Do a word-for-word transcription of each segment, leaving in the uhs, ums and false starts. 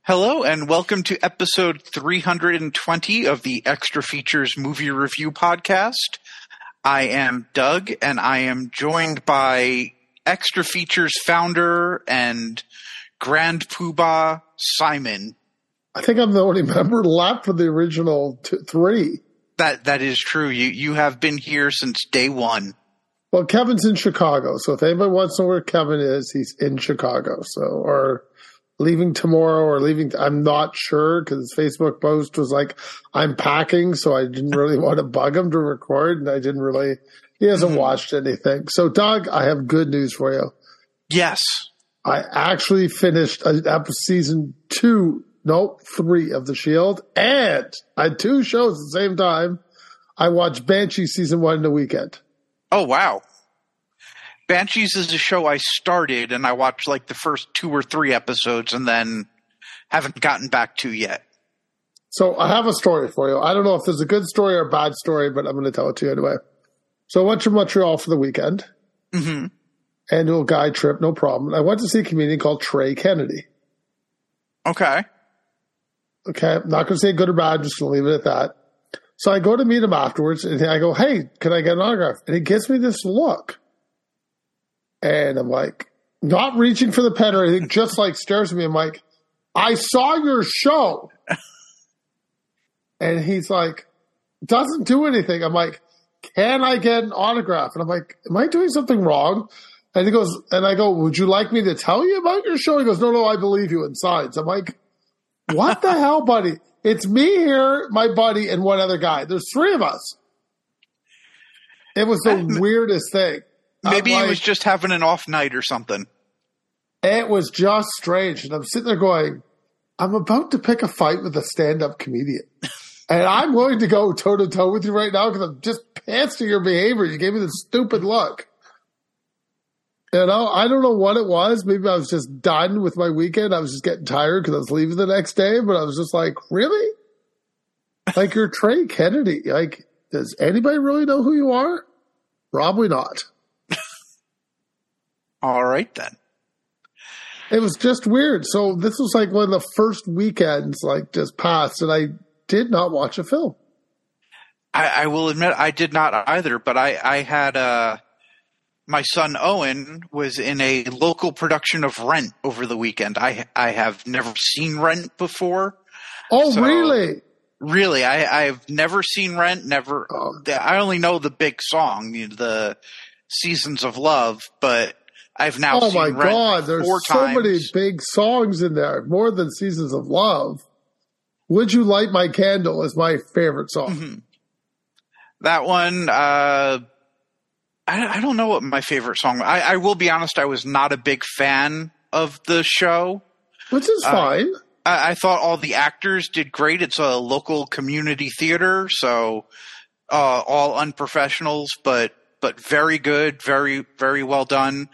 Hello and welcome to episode three hundred twenty of the Extra Features Movie Review Podcast. I am Doug and I am joined by Extra Features founder and Grand Poobah Simon. I think I'm the only member left for the original two, three. That that is true. You you have been here since day one. Well, Kevin's in Chicago, so if anybody wants to know where Kevin is, he's in Chicago. So, or leaving tomorrow, or leaving. I'm not sure because his Facebook post was like, "I'm packing," so I didn't really want to bug him to record, and I didn't really. He hasn't mm-hmm. watched anything. So, Doug, I have good news for you. Yes, I actually finished episode season two. No, three of The Shield, and I had two shows at the same time. I watched Banshee season one in a weekend. Oh, wow. Banshees is a show I started, and I watched like the first two or three episodes and then haven't gotten back to yet. So I have a story for you. I don't know if there's a good story or a bad story, but I'm going to tell it to you anyway. So I went to Montreal for the weekend. Mm-hmm. Annual guy trip, no problem. I went to see a comedian called Trey Kennedy. Okay. Okay, I'm not going to say good or bad, just going to leave it at that. So I go to meet him afterwards, and I go, "Hey, can I get an autograph?" And he gives me this look. And I'm like, not reaching for the pen or anything, just like stares at me. I'm like, "I saw your show." And he's like, doesn't do anything. I'm like, "Can I get an autograph?" And I'm like, "Am I doing something wrong?" And he goes, and I go, "Would you like me to tell you about your show?" He goes, "No, no, I believe you," and signs. I'm like, what the hell, buddy? It's me here, my buddy, and one other guy. There's three of us. It was the weirdest thing. Maybe like, he was just having an off night or something. It was just strange. And I'm sitting there going, I'm about to pick a fight with a stand-up comedian. And I'm willing to go toe-to-toe with you right now because I'm just pissed at your behavior. You gave me this stupid look. You know, I don't know what it was. Maybe I was just done with my weekend. I was just getting tired because I was leaving the next day. But I was just like, really? Like, you're Trey Kennedy. Like, does anybody really know who you are? Probably not. All right, then. It was just weird. So this was like one of the first weekends, like, just passed, and I did not watch a film. I, I will admit I did not either, but I, I had uh, my son Owen was in a local production of Rent over the weekend. I I have never seen Rent before. Oh, so, really? Really, I, I've never seen Rent. Never. Oh. I only know the big song, the Seasons of Love, but I've now oh seen Rent. Oh my God! There's four so times. many big songs in there, more than Seasons of Love. "Would You Light My Candle" is my favorite song. Mm-hmm. That one, uh, I, I don't know what my favorite song. I, I will be honest, I was not a big fan of the show, which is uh, fine. I, I thought all the actors did great. It's a local community theater, so uh, all unprofessionals, but but very good, very very well done.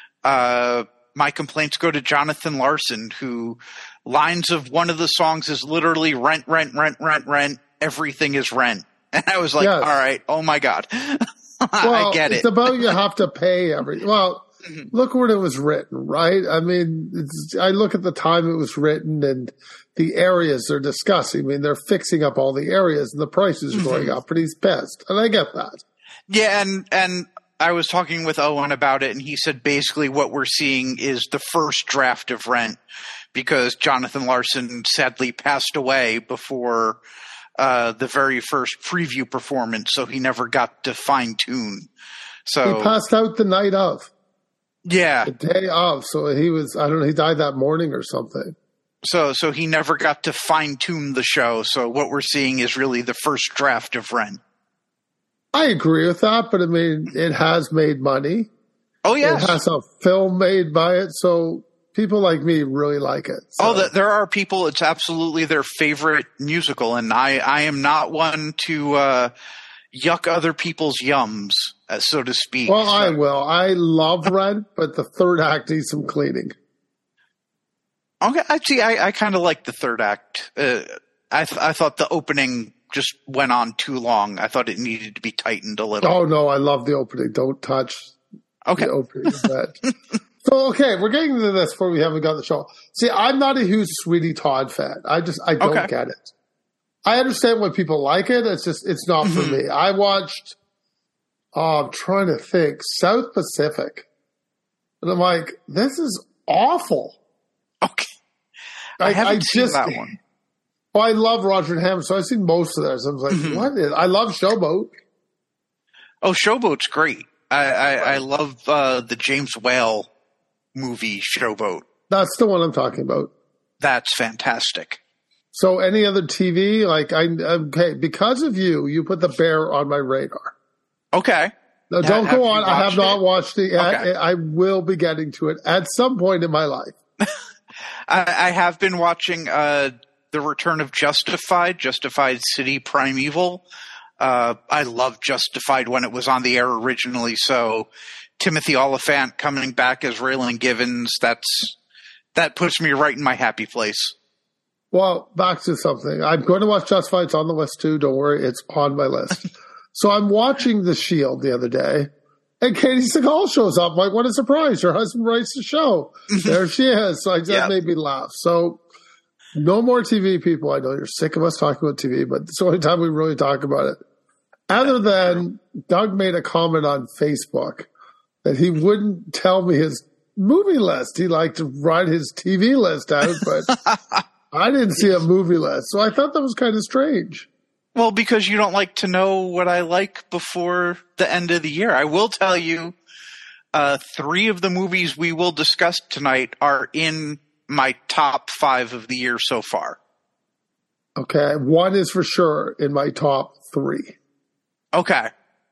Uh, my complaints go to Jonathan Larson, who lines of one of the songs is literally rent, rent, rent, rent, rent. Everything is rent. And I was like, yes. All right, oh my God. Well, I get it. It's about you have to pay every. Well, look when it was written, right? I mean, it's, I look at the time it was written and the areas they're discussing. I mean, they're fixing up all the areas and the prices are going mm-hmm. up, and he's pissed. And I get that. Yeah, and and I was talking with Owen about it, and he said basically what we're seeing is the first draft of Rent because Jonathan Larson sadly passed away before uh, the very first preview performance, so he never got to fine-tune. So he passed out the night of. Yeah. The day of. So he was, I don't know, he died that morning or something. So so he never got to fine-tune the show, so what we're seeing is really the first draft of Rent. I agree with that, but I mean, it has made money. Oh, yes. It has a film made by it, so people like me really like it. So. Oh, the, there are people, it's absolutely their favorite musical, and I, I am not one to uh, yuck other people's yums, uh, so to speak. Well, so. I will. I love Rent, but the third act needs some cleaning. Okay, actually, I, I kind of like the third act. Uh, I, th- I thought the opening just went on too long. I thought it needed to be tightened a little. Oh, no, I love the opening. Don't touch okay. the opening of that. So, okay, we're getting into this before we haven't got the show. See, I'm not a huge Sweeney Todd fan. I just, I don't Okay. get it. I understand why people like it. It's just, it's not for Mhm. me. I watched, oh, I'm trying to think, South Pacific. And I'm like, this is awful. Okay. I, haven't I seen just- that one. Well, I love Roger and Hammer, so I've seen most of theirs. I was like, Mhm. what is, I love Showboat. Oh, Showboat's great. I, I, I love uh, the James Whale movie, Showboat. That's the one I'm talking about. That's fantastic. So any other T V, like I, okay, because of you, you put The Bear on my radar. Okay. No, Ha- don't have go you on. I have watched not it? watched it yet. Okay. I will be getting to it at some point in my life. I, I have been watching uh, The Return of Justified, Justified City Primeval. Uh, I loved Justified when it was on the air originally, so Timothy Oliphant coming back as Raylan Givens, that's that puts me right in my happy place. Well, back to something. I'm going to watch Justified. It's on the list too. Don't worry. It's on my list. So I'm watching The Shield the other day, and Katie Seagal shows up. I'm like, what a surprise. Her husband writes the show. There she is. So like, that Yep. made me laugh. So no more T V, people. I know you're sick of us talking about T V, but it's the only time we really talk about it. Other than Doug made a comment on Facebook that he wouldn't tell me his movie list. He liked to write his T V list out, but I didn't see a movie list. So I thought that was kind of strange. Well, because you don't like to know what I like before the end of the year. I will tell you, uh, three of the movies we will discuss tonight are in my top five of the year so far. Okay. One is for sure in my top three. Okay.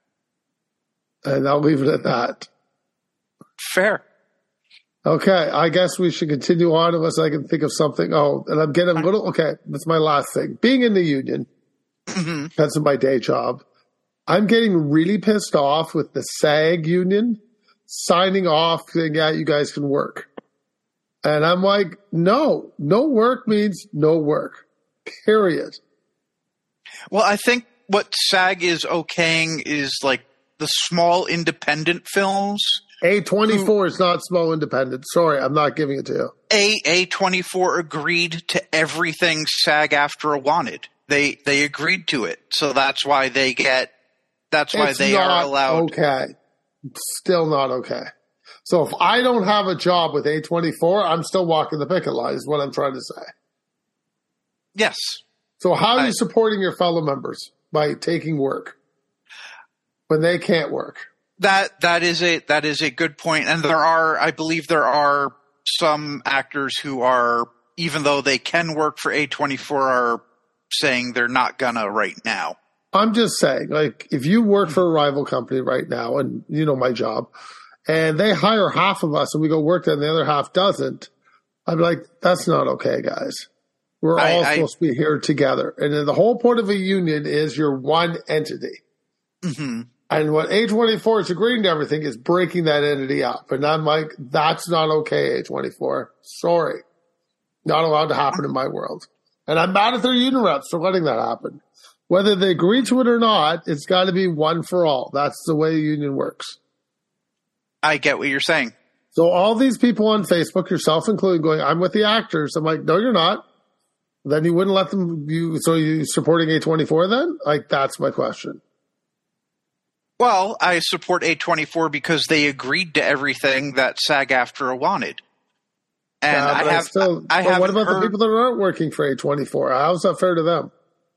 And I'll leave it at that. Fair. Okay. I guess we should continue on unless I can think of something. Oh, and I'm getting a little, okay. That's my last thing. Being in the union, hmm that's my day job. I'm getting really pissed off with the SAG union signing off saying, yeah, you guys can work. And I'm like, no, no work means no work. Period. Well, I think what SAG is okaying is like the small independent films. A twenty-four is not small independent. Sorry, I'm not giving it to you. A A twenty-four agreed to everything SAG-AFTRA wanted. They they agreed to it, so that's why they get. That's why It's they not are allowed. okay. Still not okay. So if I don't have a job with A twenty-four, I'm still walking the picket line is what I'm trying to say. Yes, So how are I- you supporting your fellow members? By taking work when they can't work. that that is a that is a good point, and there are, I believe, there are some actors who are, even though they can work for A twenty-four, are saying they're not gonna right now. I'm just saying, like, if you work for a rival company right now, and you know my job, and they hire half of us and we go work there and the other half doesn't, I'm like, that's not okay, guys. We're I- all I- supposed to be here together. And then the whole point of a union is you're one entity. hmm And what A twenty-four is agreeing to everything is breaking that entity up. And I'm like, that's not okay, A twenty-four. Sorry. Not allowed to happen in my world. And I'm mad at their union reps for letting that happen. Whether they agree to it or not, it's got to be one for all. That's the way a union works. I get what you're saying. So all these people on Facebook, yourself included, going, I'm with the actors. I'm like, no, you're not. Then you wouldn't let them, you, so you supporting A twenty-four then? Like, that's my question. Well, I support A twenty-four because they agreed to everything that SAG-AFTRA wanted. And Yeah, I but have, still, I but have what about heard, the people that aren't working for A twenty-four? How's that fair to them?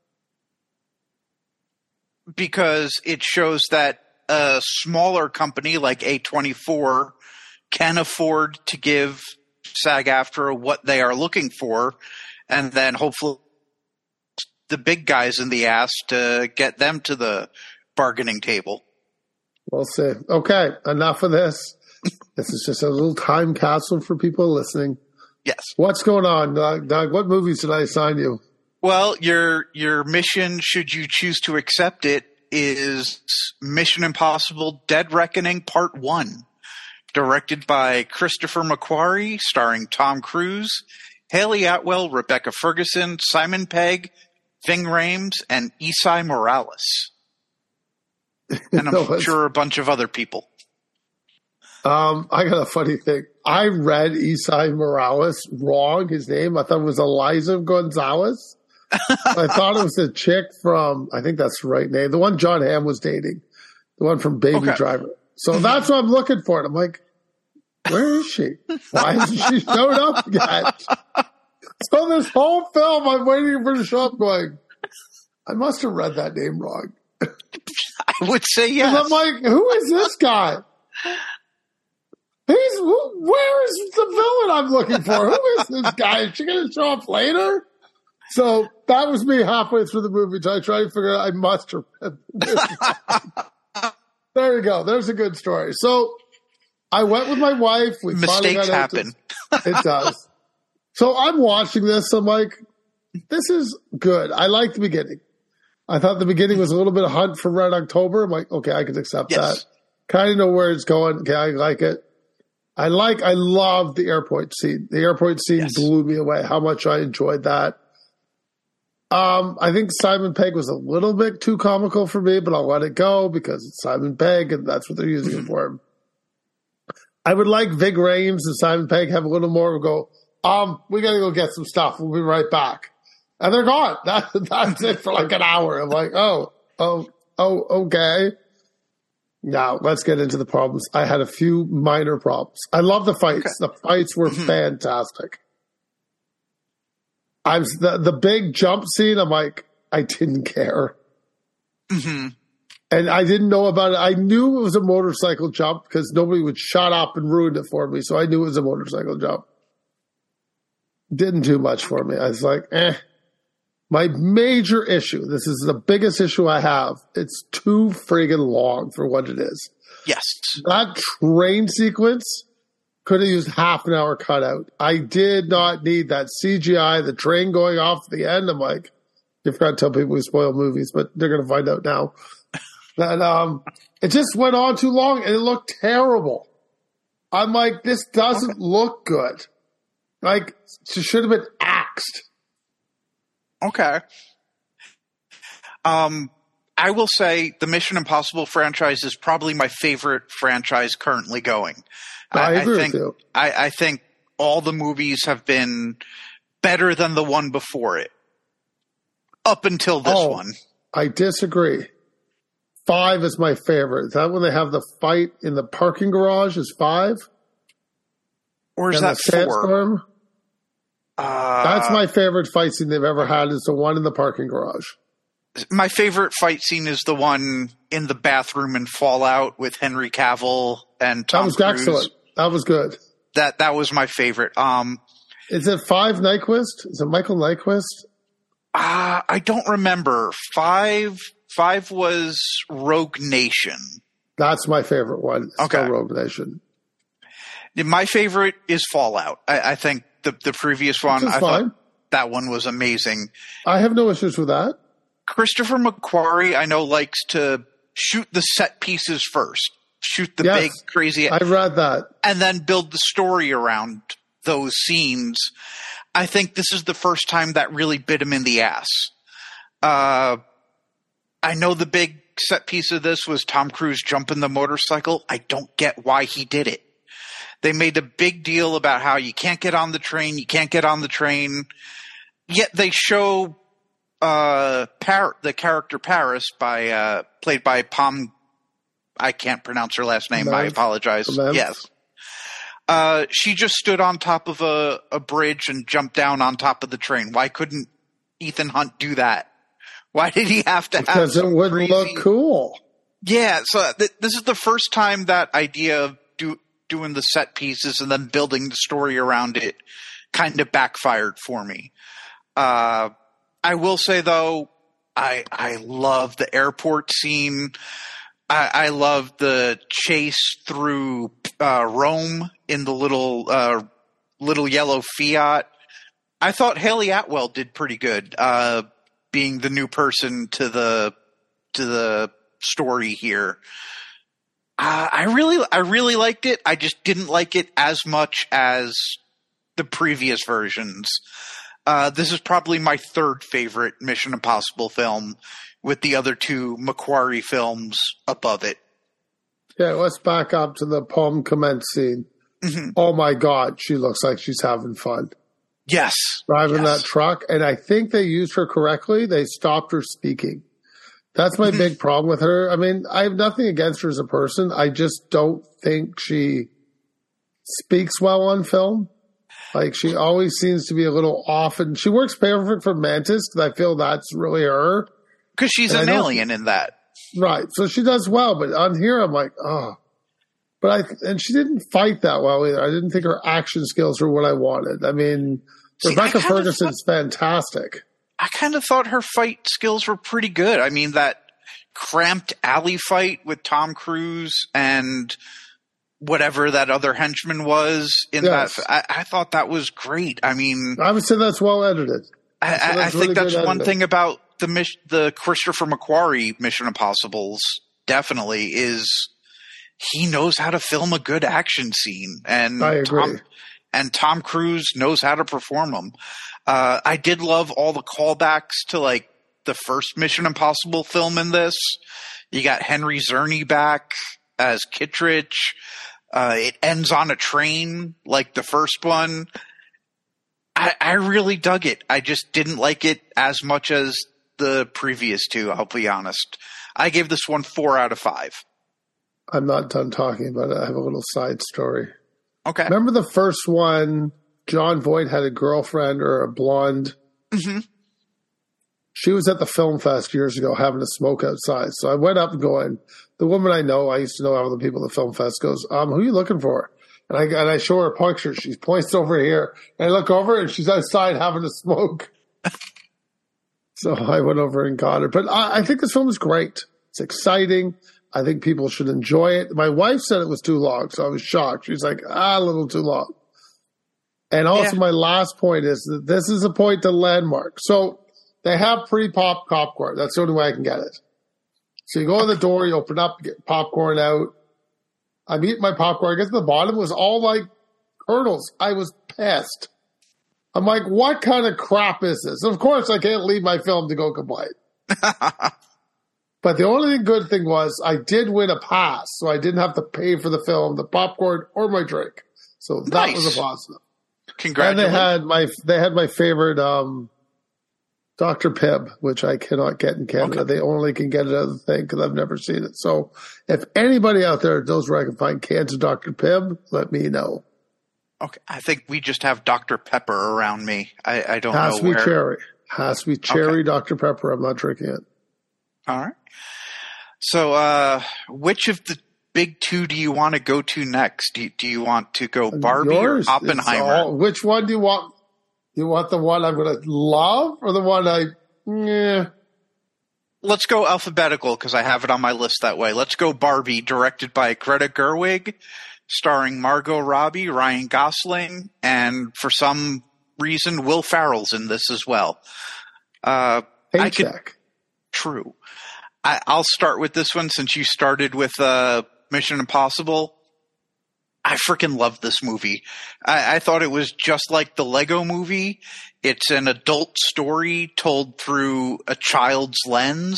because it shows that a smaller company like A twenty-four can afford to give SAG-AFTRA what they are looking for, and then hopefully the big guys in the ass to get them to the bargaining table. We'll see. Okay, enough of this. This is just a little time capsule for people listening. Yes. What's going on, Doug? Doug, what movies did I assign you? Well, your your mission, should you choose to accept it, is Mission Impossible: Dead Reckoning Part One, directed by Christopher McQuarrie, starring Tom Cruise, Haley Atwell, Rebecca Ferguson, Simon Pegg, Ving Rhames, and Isai Morales, and I'm No, it's- sure a bunch of other people. Um, I got a funny thing. I read Isai Morales wrong, his name. I thought it was Eliza Gonzalez. I thought it was the chick from, I think that's the right name, the one John Hamm was dating, the one from Baby Okay. Driver. So that's what I'm looking for. And I'm like, where is she? Why hasn't she showed up yet? So this whole film, I'm waiting for her to show up going, I must have read that name wrong. I would say yes. And I'm like, who is this guy? He's, who, where is the villain I'm looking for? Who is this guy? Is she going to show up later? So that was me halfway through the movie. So I tried to figure out, I must have read this. There you go. There's a good story. So I went with my wife. We Mistakes happen. This. It does. So I'm watching this. I'm like, this is good. I like the beginning. I thought the beginning was a little bit of Hunt for Red October. I'm like, okay, I can accept Yes. that. Kind of know where it's going. Okay, I like it. I like, I love the airport scene. The airport scene Yes. blew me away. How much I enjoyed that. Um, I think Simon Pegg was a little bit too comical for me, but I'll let it go because it's Simon Pegg and that's what they're using it for. I would like Vig Rhames and Simon Pegg have a little more go, um, we got to go get some stuff. We'll be right back. And they're gone. That, that's it for like an hour. I'm like, oh, oh, oh, okay. Now, let's get into the problems. I had a few minor problems. I love the fights. Okay. The fights were fantastic. I was the, the big jump scene. I'm like, I didn't care. Mm-hmm. And I didn't know about it. I knew it was a motorcycle jump because nobody would shut up and ruin it for me. So I knew it was a motorcycle jump. Didn't do much for me. I was like, eh. My major issue, this is the biggest issue I have. It's too friggin' long for what it is. Yes. That train sequence could have used half an hour cutout. I did not need that C G I, the train going off at the end. I'm like, you forgot to tell people we spoil movies, but they're going to find out now. And um, it just went on too long and it looked terrible. I'm like, this doesn't okay. look good. Like, it should have been axed. Okay. Um, I will say the Mission Impossible franchise is probably my favorite franchise currently going. I, I agree I think, with you. I, I think all the movies have been better than the one before it. Up until this oh, one. I disagree. Five is my favorite. Is that when they have the fight in the parking garage is five? Or is and that the sandstorm? four? Uh, That's my favorite fight scene they've ever had is the one in the parking garage. My favorite fight scene is the one in the bathroom in Fallout with Henry Cavill and Tom That was Cruise. excellent. That was good. That that was my favorite. Um, is it five Nyquist? Is it Michael Nyquist? Uh, I don't remember. Five five was Rogue Nation. That's my favorite one. It's okay. Rogue Nation. My favorite is Fallout. I, I think the the previous one, I fine. thought that one was amazing. I have no issues with that. Christopher McQuarrie, I know, likes to shoot the set pieces first. Shoot the yes, big, crazy... I read that. And then build the story around those scenes. I think this is the first time that really bit him in the ass. Uh, I know the big set piece of this was Tom Cruise jumping the motorcycle. I don't get why he did it. They made a big deal about how you can't get on the train, you can't get on the train. Yet they show uh, Par- the character Paris, by uh, played by Pom. I can't pronounce her last name. Lev. I apologize. Lev. Yes. Uh, she just stood on top of a, a bridge and jumped down on top of the train. Why couldn't Ethan Hunt do that? Why did he have to because have it wouldn't crazy... look cool. Yeah, so th- this is the first time that idea of do- doing the set pieces and then building the story around it kind of backfired for me. Uh, I will say, though, I I love the airport scene. I, I love the chase through uh, Rome in the little uh, little yellow Fiat. I thought Haley Atwell did pretty good, uh, being the new person to the to the story here. Uh, I really I really liked it. I just didn't like it as much as the previous versions. Uh, this is probably my third favorite Mission Impossible film, with the other two McQuarrie films above it. Yeah, let's back up to the poem commence scene. Mm-hmm. Oh my God, she looks like she's having fun. Yes. Driving yes. that truck. And I think they used her correctly. They stopped her speaking. That's my mm-hmm. big problem with her. I mean, I have nothing against her as a person. I just don't think she speaks well on film. Like, she always seems to be a little off. And she works perfect for Mantis because I feel that's really her. Because she's and an alien in that. Right. So she does well. But on here, I'm like, oh. But I, and she didn't fight that well either. I didn't think her action skills were what I wanted. I mean, See, Rebecca I Ferguson's thought, fantastic. I kind of thought her fight skills were pretty good. I mean, that cramped alley fight with Tom Cruise and whatever that other henchman was in yes. that, I, I thought that was great. I mean, I would say that's well edited. I, I, I think really that's one editing. thing about the the Christopher McQuarrie Mission Impossibles. Definitely is. He knows how to film a good action scene, and I agree. Tom, and Tom Cruise knows how to perform them. Uh, I did love all the callbacks to like the first Mission Impossible film in this. You got Henry Czerny back as Kittredge. Uh, it ends on a train like the first one. I, I really dug it. I just didn't like it as much as the previous two, I'll be honest. I gave this one four out of five. I'm not done talking about it. I have a little side story. Okay. Remember the first one, John Voight had a girlfriend or a blonde. Mm-hmm. She was at the film fest years ago having a smoke outside. So I went up and going, the woman I know, I used to know other people at the film fest, goes, um, who are you looking for? And I, and I show her a picture. She points over here. And I look over and she's outside having a smoke. So I went over and got her. But I, I think this film is great. It's exciting. I think people should enjoy it. My wife said it was too long, so I was shocked. She's like, ah, a little too long. And also yeah. my last point is that this is a point to landmark. So they have pre-pop popcorn. That's the only way I can get it. So you go in the door, you open up, get popcorn out. I'm eating my popcorn. I get to the bottom. It was all like kernels. I was pissed. I'm like, what kind of crap is this? Of course, I can't leave my film to go complain. But the only good thing was I did win a pass, so I didn't have to pay for the film, the popcorn, or my drink. So that nice. was a positive. Congratulations. And they had my they had my favorite um, Doctor Pibb, which I cannot get in Canada. Okay. They only can get it at the thing because I've never seen it. So if anybody out there knows where I can find cans of Doctor Pibb, let me know. Okay, I think we just have Doctor Pepper around me. I, I don't Has know to be where. cherry. Has to be cherry okay. Doctor Pepper. I'm not drinking it. All right. So, uh, which of the big two do you want to go to next? Do you, do you want to go Barbie Yours. or Oppenheimer? All, which one do you want? You want the one I'm going to love or the one I, yeah. Let's go alphabetical because I have it on my list that way. Let's go Barbie, directed by Greta Gerwig, starring Margot Robbie, Ryan Gosling, and for some reason, Will Ferrell's in this as well. Uh, Paycheck. I could, true. I, I'll start with this one since you started with uh, Mission Impossible. I freaking love this movie. I, I thought it was just like the Lego movie. It's an adult story told through a child's lens.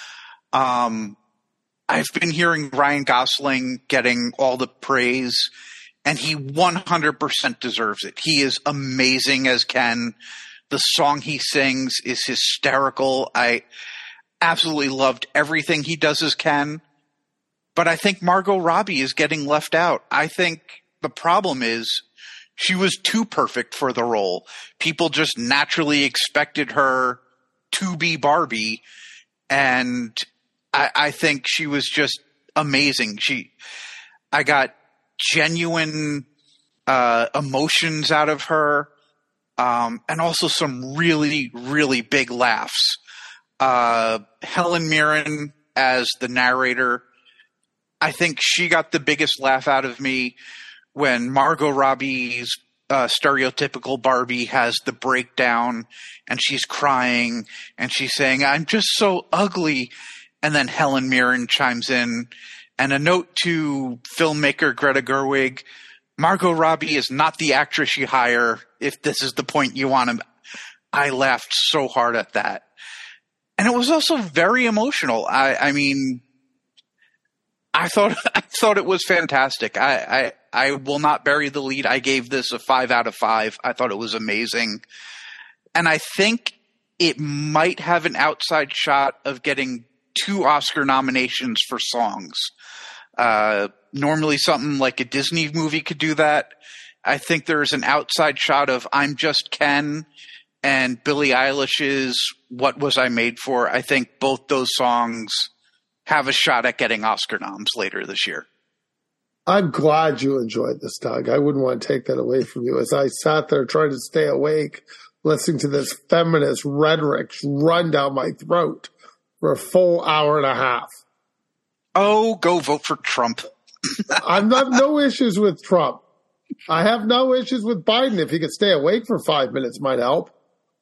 Um, I've been hearing Ryan Gosling getting all the praise, and he one hundred percent deserves it. He is amazing as Ken. The song he sings is hysterical. I absolutely loved everything he does as Ken. But I think Margot Robbie is getting left out. I think the problem is she was too perfect for the role. People just naturally expected her to be Barbie. And I, I think she was just amazing. She, I got genuine uh, emotions out of her. Um, and also some really, really big laughs. Uh, Helen Mirren as the narrator. I think she got the biggest laugh out of me when Margot Robbie's uh, stereotypical Barbie has the breakdown and she's crying and she's saying, I'm just so ugly. And then Helen Mirren chimes in. And a note to filmmaker Greta Gerwig, Margot Robbie is not the actress you hire if this is the point you want to. I laughed so hard at that. And it was also very emotional. I, I mean, I thought I thought it was fantastic. I, I I will not bury the lead. I gave this a five out of five. I thought it was amazing, and I think it might have an outside shot of getting two Oscar nominations for songs. Uh, normally, something like a Disney movie could do that. I think there's an outside shot of "I'm Just Ken" and Billie Eilish's "What Was I Made For." I think both those songs have a shot at getting Oscar noms later this year. I'm glad you enjoyed this, Doug. I wouldn't want to take that away from you. As I sat there trying to stay awake, listening to this feminist rhetoric run down my throat for a full hour and a half. Oh, go vote for Trump. I've got no issues with Trump. I have no issues with Biden. If he could stay awake for five minutes, might help.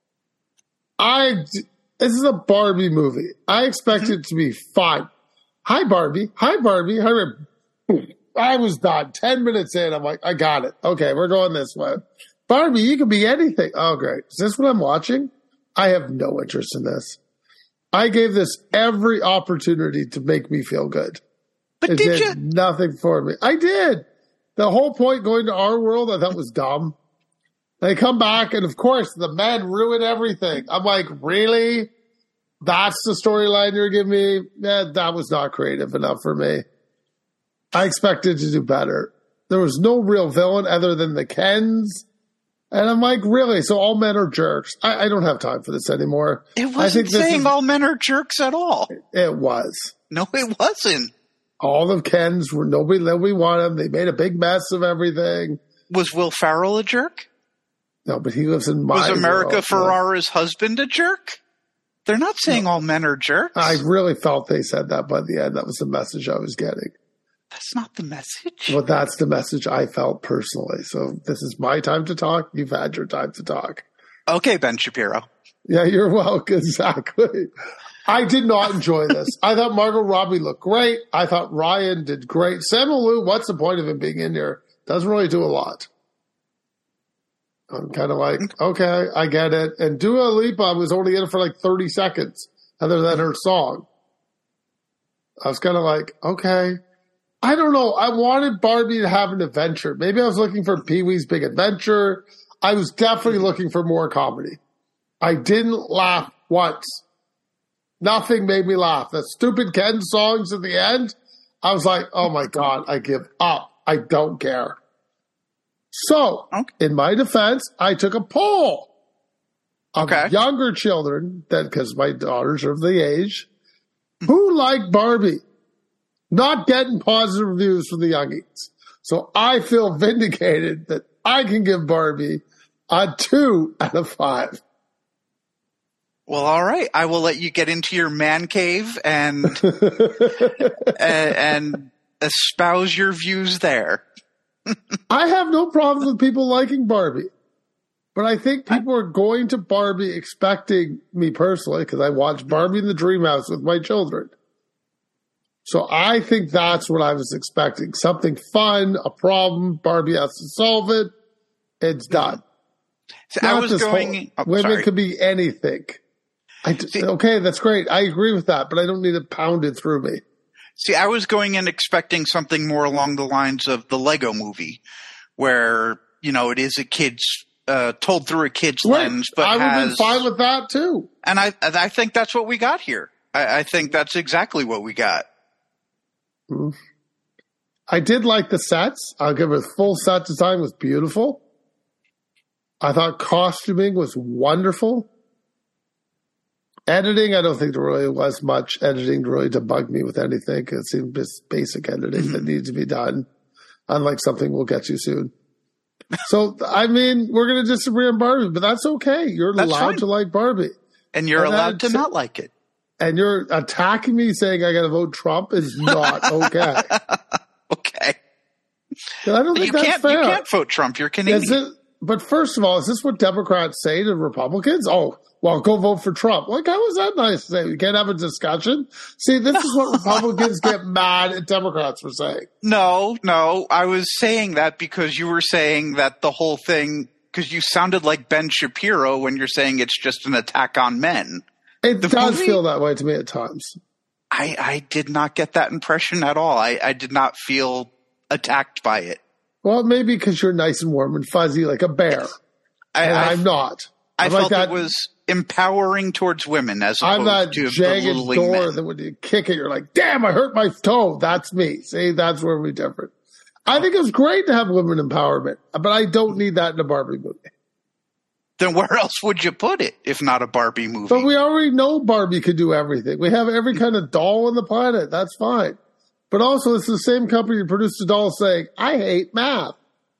I, this is a Barbie movie. I expect mm-hmm. it to be fine. Hi, Barbie. Hi, Barbie. Hi, I was done. Ten minutes in, I'm like, I got it. Okay, we're going this way. Barbie, you can be anything. Oh, great. Is this what I'm watching? I have no interest in this. I gave this every opportunity to make me feel good. But it did, did you? Nothing for me. I did. The whole point going to our world, I thought was dumb. They come back, and of course, the men ruin everything. I'm like, really? That's the storyline you're giving me? Yeah, that was not creative enough for me. I expected to do better. There was no real villain other than the Kens. And I'm like, really? So all men are jerks? I, I don't have time for this anymore. It wasn't saying is, all men are jerks at all. It was. No, it wasn't. All the Kens were, nobody, nobody wanted them. They made a big mess of everything. Was Will Ferrell a jerk? No, but he lives in my Was America world, Ferrara's so. husband a jerk? They're not saying no. all men are jerks. I really felt they said that by the end. That was the message I was getting. That's not the message. Well, that's the message I felt personally. So this is my time to talk. You've had your time to talk. Okay, Ben Shapiro. Yeah, you're welcome. Exactly. I did not enjoy this. I thought Margot Robbie looked great. I thought Ryan did great. Samuel Liu, what's the point of him being in here? Doesn't really do a lot. I'm kind of like, okay, I get it. And Dua Lipa was only in it for like thirty seconds other than her song. I was kind of like, okay. I don't know. I wanted Barbie to have an adventure. Maybe I was looking for Pee-wee's Big Adventure. I was definitely looking for more comedy. I didn't laugh once. Nothing made me laugh. The stupid Ken songs at the end, I was like, oh my God, I give up. I don't care. So, okay. In my defense, I took a poll of okay. younger children, because my daughters are of the age, who like Barbie. Not getting positive reviews from the youngins. So I feel vindicated that I can give Barbie a two out of five. Well, all right. I will let you get into your man cave and and, and espouse your views there. I have no problems with people liking Barbie. But I think people are going to Barbie expecting me personally, because I watched Barbie in the Dreamhouse with my children. So I think that's what I was expecting. Something fun, a problem, Barbie has to solve it. It's done. So I was going... Oh, women sorry. could be anything. I, see, okay, that's great. I agree with that, but I don't need it pounded through me. See, I was going in expecting something more along the lines of the Lego Movie, where, you know, it is a kid's, uh, told through a kid's right. lens, but I would has... have been fine with that, too. And I, I think that's what we got here. I, I think that's exactly what we got. I did like the sets. I'll give it full set design was beautiful. I thought costuming was wonderful. Editing, I don't think there really was much editing really to bug me with anything. It seemed just basic editing mm-hmm. that needs to be done, unlike something we'll get to soon. So, I mean, we're going to disagree on Barbie, but that's okay. You're that's allowed fine. to like Barbie. And you're and allowed to not like it. And you're attacking me saying I got to vote Trump is not okay. Okay. I don't think you that's can't, fair. You can't vote Trump. You're Canadian. Is it, but first of all, is this what Democrats say to Republicans? Oh, well, go vote for Trump. Like, how was that nice to say? We can't have a discussion? See, this is what Republicans get mad at Democrats for saying. No, no. I was saying that because you were saying that the whole thing, because you sounded like Ben Shapiro when you're saying it's just an attack on men. It the does movie? feel that way to me at times. I, I did not get that impression at all. I, I did not feel attacked by it. Well, maybe because you're nice and warm and fuzzy like a bear. I, and I, I'm not. I I'm felt like that, it was empowering towards women as I'm opposed that to jagged belittling door men. that when you kick it, you're like, damn, I hurt my toe. That's me. See, that's where we're different. I think it was great to have women empowerment, but I don't need that in a Barbie movie. Then where else would you put it if not a Barbie movie? But we already know Barbie could do everything. We have every kind of doll on the planet. That's fine. But also, it's the same company that produced the doll saying, I hate math.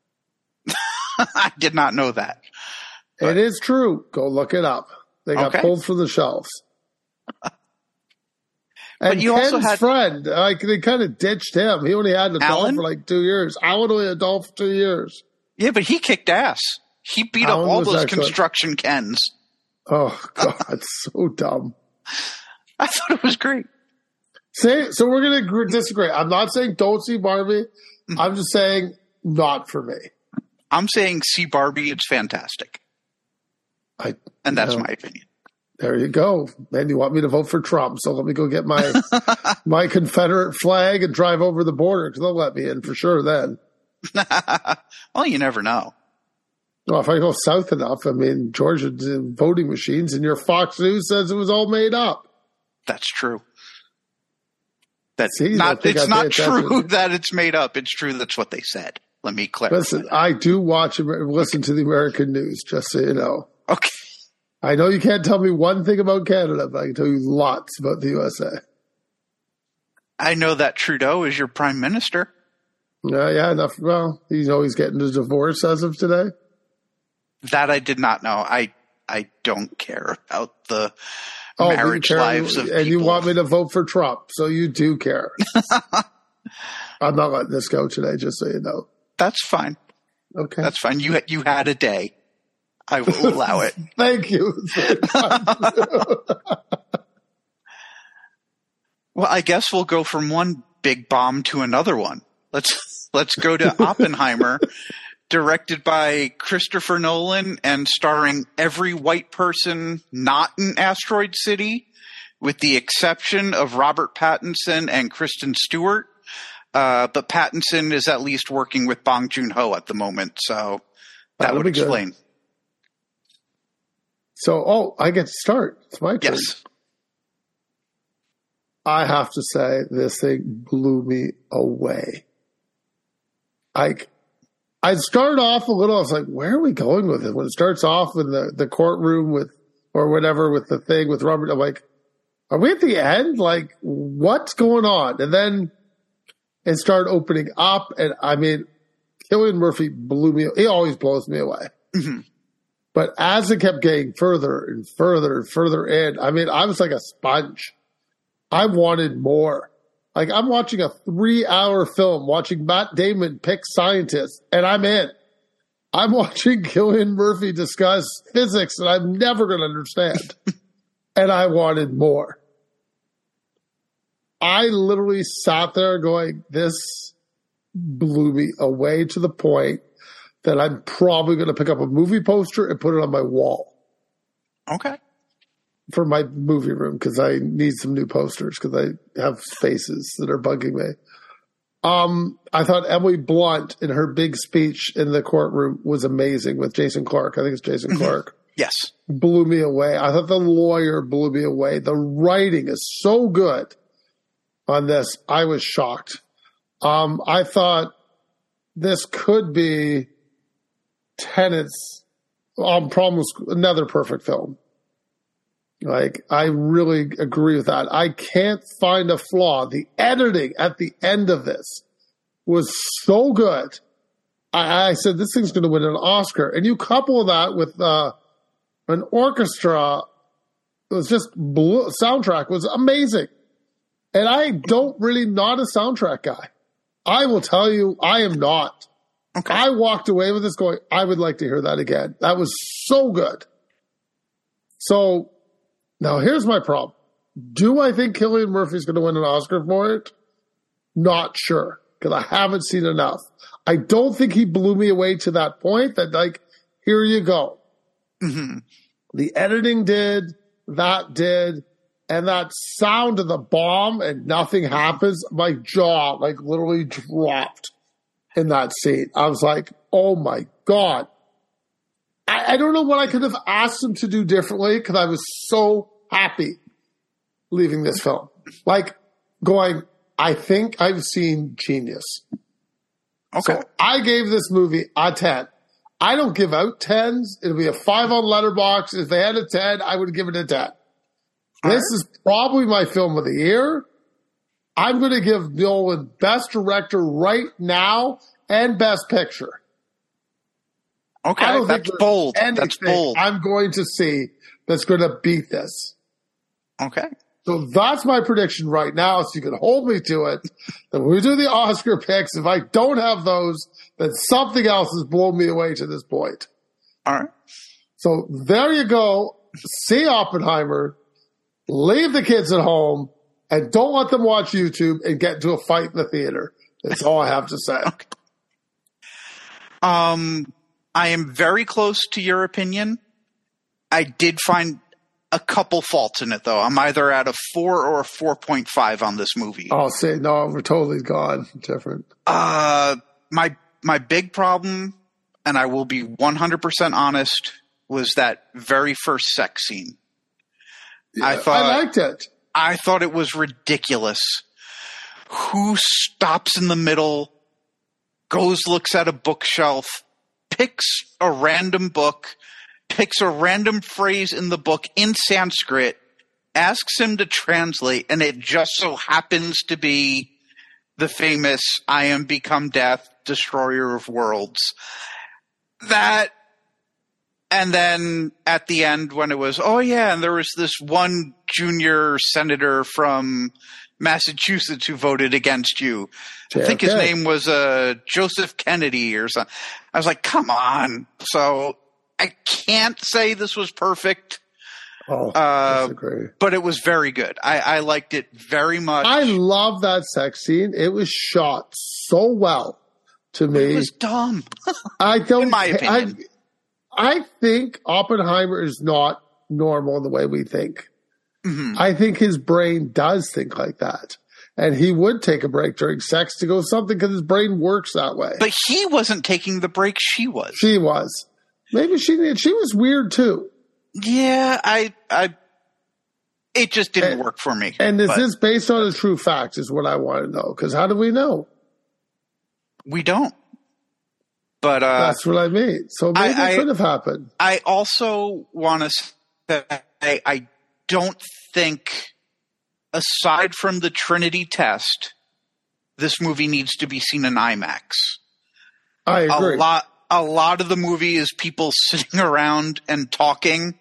I did not know that. It is true. Go look it up. They got Okay. pulled from the shelves. And you Ken's also had- friend, like they kind of ditched him. He only had a doll Alan? for like two years. Alan only had a doll for two years. Yeah, but he kicked ass. He beat up Alan all was those excellent. construction Kens. Oh God, so dumb. I thought it was great. Say so. We're gonna gr- disagree. I'm not saying don't see Barbie. I'm just saying not for me. I'm saying see Barbie, it's fantastic. I And that's no. my opinion. There you go. Man, you want me to vote for Trump, so let me go get my my Confederate flag and drive over the border because they'll let me in for sure then. Well, you never know. Well, if I go south enough, I mean, Georgia's in voting machines and your Fox News says it was all made up. That's true. That's See, you not. don't think It's I not pay attention. true that it's made up. It's true that's what they said. Let me clarify. Listen, I do watch and listen to the American news, just so you know. Okay. I know you can't tell me one thing about Canada, but I can tell you lots about the U S A. I know that Trudeau is your prime minister. Uh, yeah, enough. Well, you know he's getting a divorce as of today. That I did not know. I I don't care about the Oh, but you marriage care, lives of and people. you want me to vote for Trump, so you do care. I'm not letting this go today, just so you know. That's fine. Okay. That's fine. You you had a day. I will allow it. Thank you. Well, I guess we'll go from one big bomb to another one. Let's let's go to Oppenheimer, directed by Christopher Nolan and starring every white person not in Asteroid City, with the exception of Robert Pattinson and Kristen Stewart. Uh, but Pattinson is at least working with Bong Joon-ho at the moment, so that, That would would be good. explain. So, oh, I get to start. It's my turn. Yes. I have to say, this thing blew me away. Like, I started off a little, I was like, where are we going with it? When it starts off in the, the courtroom with, or whatever, with the thing with Robert, I'm like, are we at the end? Like, what's going on? And then it started opening up, and I mean, Cillian Murphy blew me, he always blows me away. Mm-hmm. But as it kept getting further and further and further in, I mean, I was like a sponge. I wanted more. Like, I'm watching a three-hour film, watching Matt Damon pick scientists, and I'm in. I'm watching Cillian Murphy discuss physics that I'm never going to understand. And I wanted more. I literally sat there going, this blew me away to the point that I'm probably going to pick up a movie poster and put it on my wall Okay. for my movie room because I need some new posters because I have spaces that are bugging me. Um, I thought Emily Blunt in her big speech in the courtroom was amazing with Jason Clarke. I think it's Jason Mm-hmm. Clarke. Yes. Blew me away. I thought the lawyer blew me away. The writing is so good on this. I was shocked. Um, I thought this could be Tenet's um, almost another perfect film. Like, I really agree with that. I can't find a flaw. The editing at the end of this was so good. I, I said, this thing's going to win an Oscar. And you couple that with uh, an orchestra. It was just blue, soundtrack was amazing. And I don't really not a soundtrack guy. I will tell you, I am not. Okay. I walked away with this going, I would like to hear that again. That was so good. So now here's my problem. Do I think Cillian Murphy's going to win an Oscar for it? Not sure, because I haven't seen enough. I don't think he blew me away to that point that, like, here you go. Mm-hmm. The editing did, that did. and that sound of the bomb and nothing happens, my jaw like literally dropped in that scene. I was like, oh my God. I, I don't know what I could have asked him to do differently because I was so happy leaving this film. Like going, I think I've seen Genius. Okay. So I gave this movie a ten. I don't give out tens. It'll be a five on Letterboxd. If they had a ten, I would give it a ten. All this right. is probably my film of the year. I'm going to give Nolan Best Director right now and Best Picture. Okay, I don't that's think bold. That's bold. I'm going to see that's going to beat this. Okay. So that's my prediction right now, so you can hold me to it. Then when we do the Oscar picks, if I don't have those, then something else has blown me away to this point. All right. So there you go. See Oppenheimer. Leave the kids at home. And don't let them watch YouTube and get into a fight in the theater. That's all I have to say. Okay. Um, I am very close to your opinion. I did find a couple faults in it, though. I'm either at a four or a four point five on this movie. I'll say, no, we're totally gone. Different. Uh, my, my big problem, and I will be one hundred percent honest, was that very first sex scene. Yeah, I thought I liked it. I thought it was ridiculous. Who stops in the middle, goes, looks at a bookshelf, picks a random book, picks a random phrase in the book in Sanskrit, asks him to translate, and it just so happens to be the famous I am become death, destroyer of worlds. That, and then at the end when it was, oh yeah, and there was this one junior senator from Massachusetts who voted against you. I think his name was uh, Joseph Kennedy or something. I was like, come on. So I can't say this was perfect. Oh, uh, disagree. But it was very good. I, I liked it very much. I love that sex scene. It was shot so well to me. It was dumb. I don't. In my opinion. I, I think Oppenheimer is not normal in the way we think. Mm-hmm. I think his brain does think like that. And he would take a break during sex to go something because his brain works that way. But he wasn't taking the break. She was. She was. Maybe she did. She was weird too. Yeah, I, I, it just didn't and, work for me. And is but this based on a true fact is what I want to know. Because how do we know? We don't. But uh, that's what I mean. So maybe I, it could have happened. I also want to say I, I don't think, aside from the Trinity test, this movie needs to be seen in IMAX. I agree. A lot, a lot of the movie is people sitting around and talking.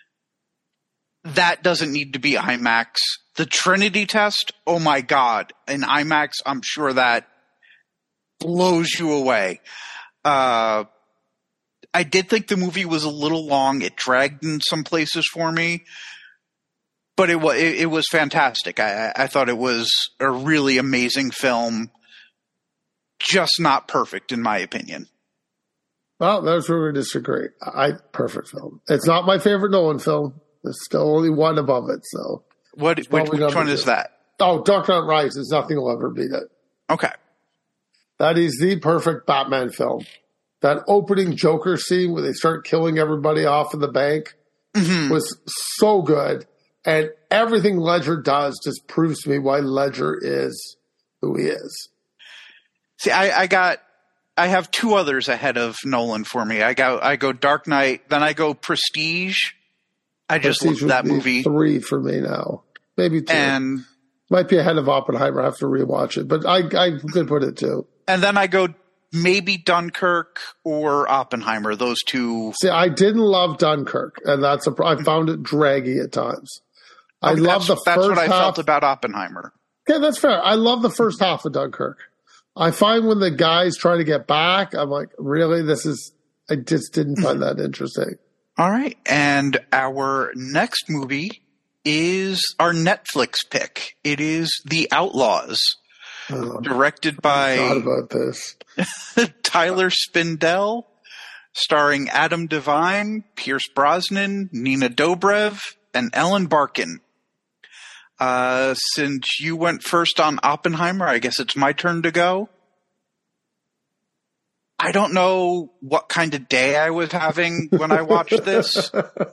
That doesn't need to be IMAX. The Trinity test, oh my God. In IMAX, I'm sure that blows you away. Uh, I did think the movie was a little long. It dragged in some places for me, but it was it, it was fantastic. I, I thought it was a really amazing film, just not perfect in my opinion. Well, that's where we disagree. I perfect film. It's not my favorite Nolan film. There's still only one above it. So what? Which, which one is that? Oh, Dark Knight Rises. Nothing will ever beat it. Okay. That is the perfect Batman film. That opening Joker scene where they start killing everybody off in the bank mm-hmm. was so good. And everything Ledger does just proves to me why Ledger is who he is. See, I, I got, I have two others ahead of Nolan for me. I go, I go Dark Knight, then I go Prestige. I just Prestige love that would be movie. Three for me now. Maybe two. And might be ahead of Oppenheimer. I have to rewatch it, but I, I could put it two. And then I go maybe Dunkirk or Oppenheimer. Those two. See, I didn't love Dunkirk, and that's a. I found it draggy at times. I okay, love the first That's what I half. felt about Oppenheimer. Okay, that's fair. I love the first half of Dunkirk. I find when the guy's trying to get back, I'm like, really? This is. I just didn't find that interesting. All right, and our next movie is our Netflix pick. It is The Outlaws. Oh, directed by I forgot about this. Tyler Spindell, starring Adam Devine, Pierce Brosnan, Nina Dobrev, and Ellen Barkin. Uh, since you went first on Oppenheimer, I guess it's my turn to go. I don't know what kind of day I was having when I watched this.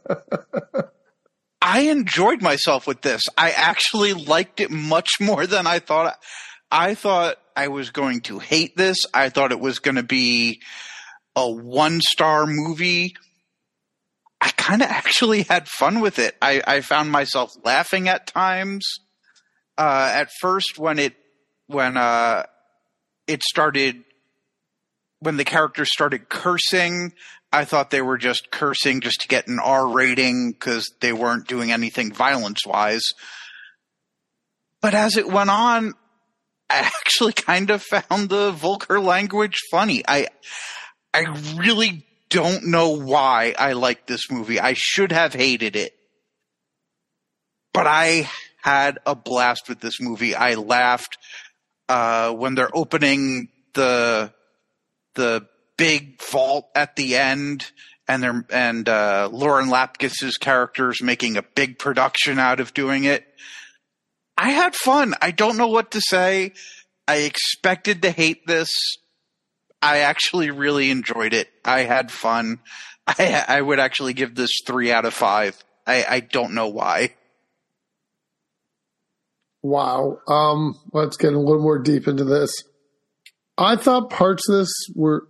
I enjoyed myself with this. I actually liked it much more than I thought. I thought I was going to hate this. I thought it was going to be a one-star movie. I kind of actually had fun with it. I, I found myself laughing at times. Uh, at first, when it when uh, it started. When the characters started cursing, I thought they were just cursing just to get an R rating because they weren't doing anything violence-wise. But as it went on, I actually kind of found the vulgar language funny. I I really don't know why I like this movie. I should have hated it. But I had a blast with this movie. I laughed uh, when they're opening the... the big vault at the end, and they're, and uh, Lauren Lapkus's character's making a big production out of doing it. I had fun. I don't know what to say. I expected to hate this. I actually really enjoyed it. I had fun. I, I would actually give this three out of five. I, I don't know why. Wow. Um, let's get a little more deep into this. I thought parts of this were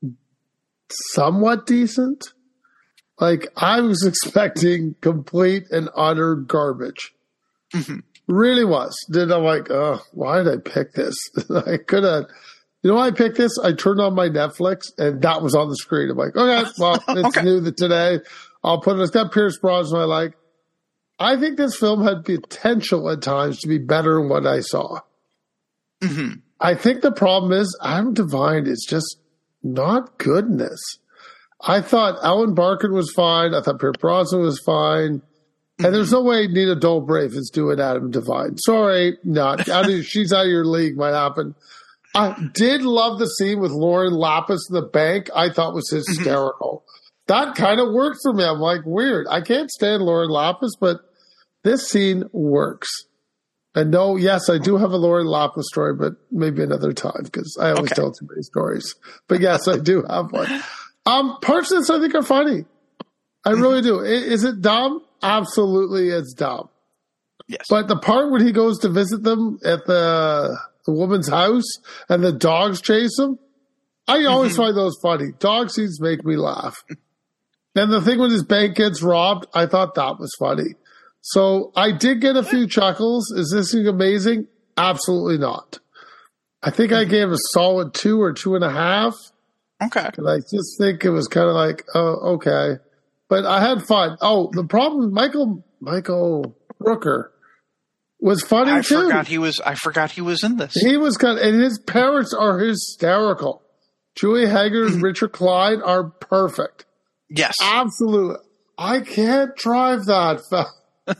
somewhat decent. Like, I was expecting complete and utter garbage. Mm-hmm. Really was. Then I'm like, oh, why did I pick this? I could have, you know why I picked this? I turned on my Netflix and that was on the screen. I'm like, okay, well, it's okay. New today. I'll put it, it's got Pierce Brosnan I like. I think this film had potential at times to be better than what I saw. Mm-hmm. I think the problem is Adam Devine is just not good in this. I thought Ellen Barkin was fine. I thought Pierce Brosnan was fine. Mm-hmm. And there's no way Nina Dobrev is doing Adam Devine. Sorry, not. Out of, she's out of your league, might happen. I did love the scene with Lauren Lapkus in the bank. I thought was hysterical. Mm-hmm. That kind of worked for me. I'm like, weird. I can't stand Lauren Lapkus, but this scene works. And no, yes, I do have a Lauren Lapkus story, but maybe another time because I always okay. tell too many stories. But yes, I do have one. Um, parts of this I think are funny. I really do. Is it dumb? Absolutely, it's dumb. Yes. But the part when he goes to visit them at the, the woman's house and the dogs chase him, I always mm-hmm. find those funny. Dog scenes make me laugh. And the thing when his bank gets robbed, I thought that was funny. So I did get a few chuckles. Is this amazing? Absolutely not. I think I gave a solid two or two and a half. Okay. And I just think it was kind of like, oh, okay. But I had fun. Oh, the problem with Michael Michael Rooker was funny I too. Forgot he was, I forgot he was in this. He was kind of, and his parents are hysterical. Julie Hager's mm-hmm. Richard Clyde are perfect. Yes. Absolutely. I can't drive that.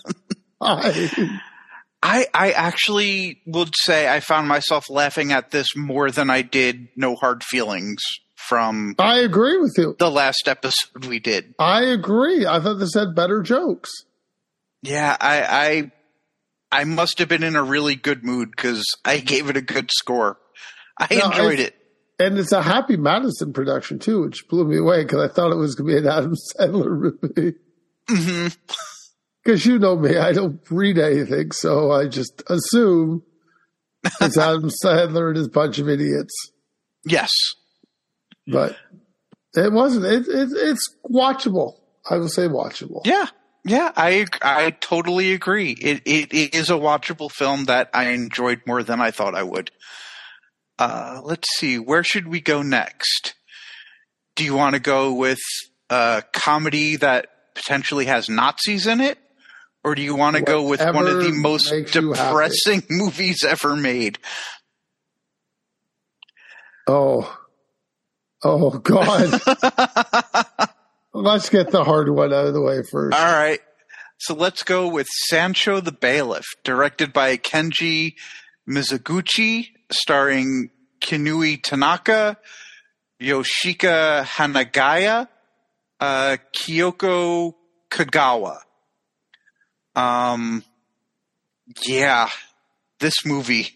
I, I I actually would say I found myself laughing at this more than I did No Hard Feelings from I agree with you. The last episode we did. I agree. I thought this had better jokes. Yeah, I I, I must have been in a really good mood because I gave it a good score. I no, enjoyed I, it. And it's a Happy Madison production too, which blew me away because I thought it was going to be an Adam Sandler movie. Mm-hmm. Because you know me, I don't read anything, so I just assume it's Adam Sandler and his bunch of idiots. Yes. But it wasn't. It, it, it's watchable. I will say watchable. Yeah. Yeah, I I totally agree. It, it it is a watchable film that I enjoyed more than I thought I would. Uh, let's see. Where should we go next? Do you want to go with a comedy that potentially has Nazis in it? Or do you want to go with one of the most depressing movies ever made? Oh. Oh, God. Let's get the hard one out of the way first. All right. So let's go with Sancho the Bailiff, directed by Kenji Mizoguchi, starring Kinui Tanaka, Yoshika Hanagaya, uh, Kyoko Kagawa. Um, Yeah, this movie.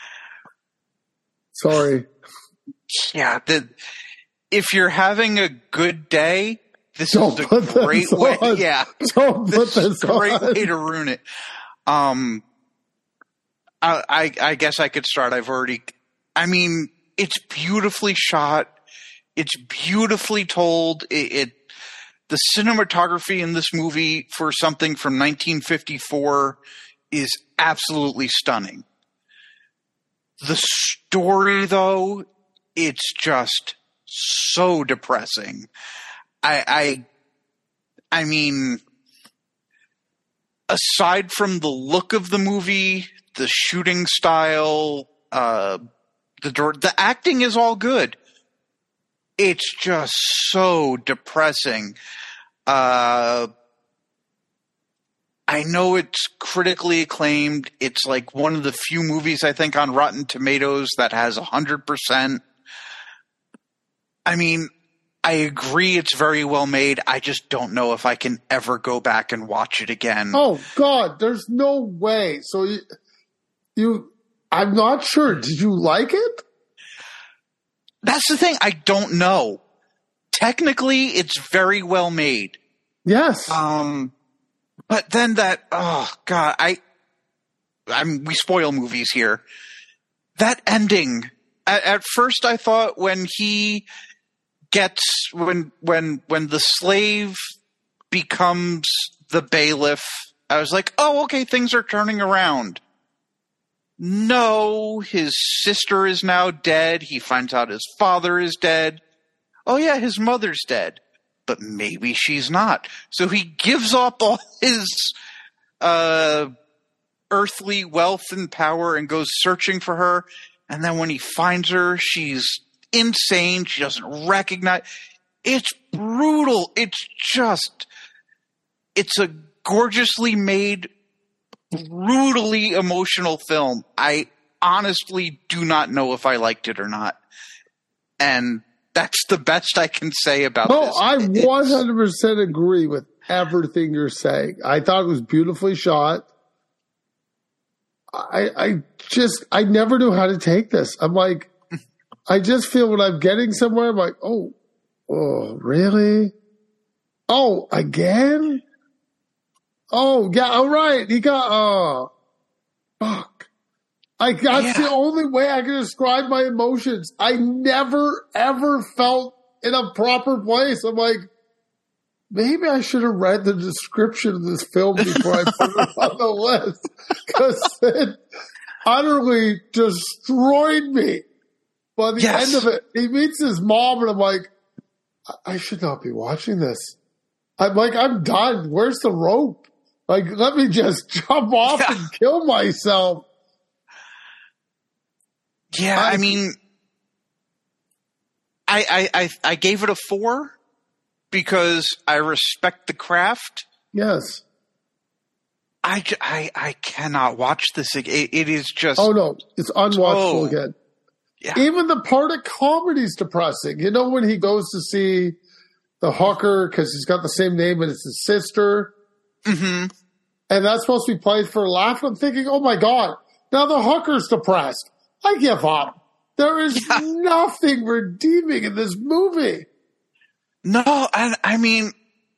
Sorry. Yeah, the, if you're having a good day, this Don't is a put great this way. on. Yeah, Don't put this is this a great on. way to ruin it. Um, I, I, I guess I could start. I've already. I mean, it's beautifully shot. It's beautifully told. It, it the cinematography in this movie for something from nineteen fifty-four is absolutely stunning. The story, though, it's just so depressing. I, I, I mean, aside from the look of the movie, the shooting style, uh, the the acting is all good. It's just so depressing. Uh, I know it's critically acclaimed. It's like one of the few movies, I think, on Rotten Tomatoes that has one hundred percent. I mean, I agree it's very well made. I just don't know if I can ever go back and watch it again. Oh, God, there's no way. So you, you I'm not sure. Did you like it? That's the thing. I don't know. Technically, it's very well made. Yes. Um, but then that, oh God, I, I'm, we spoil movies here. That ending, at, at first I thought when he gets, when, when, when the slave becomes the bailiff, I was like, oh, okay, things are turning around. No, his sister is now dead. He finds out his father is dead. Oh yeah, his mother's dead. But maybe she's not. So he gives up all his uh, earthly wealth and power and goes searching for her. And then when he finds her, she's insane. She doesn't recognize. It's brutal. It's just, it's a gorgeously made, brutally emotional film. I honestly do not know if I liked it or not. And that's the best I can say about no, this. I It's, one hundred percent agree with everything you're saying. I thought it was beautifully shot. I, I just, I never knew how to take this. I'm like, I just feel when I'm getting somewhere, I'm like, oh, oh, really? Oh, again? Oh, yeah, all right. He got, oh, fuck. I, that's Yeah. the only way I can describe my emotions. I never, ever felt in a proper place. I'm like, maybe I should have read the description of this film before I put it on the list. Because it utterly destroyed me. By the Yes. end of it, he meets his mom, and I'm like, I, I should not be watching this. I'm like, I'm done. Where's the rope? Like, let me just jump off Yeah. and kill myself. Yeah, I- I mean, I, I, I, I gave it a four because I respect the craft. Yes. I, j- I, I cannot watch this. It, it is just, Oh, no. It's unwatchable Oh. again. yeah, Even the part of comedy is depressing. You know, when he goes to see the hooker because he's got the same name and it's his sister, hmm and that's supposed to be played for a laugh. I'm thinking, oh my God, now the hooker's depressed. I give up. There is Yeah. nothing redeeming in this movie. no, I, I mean,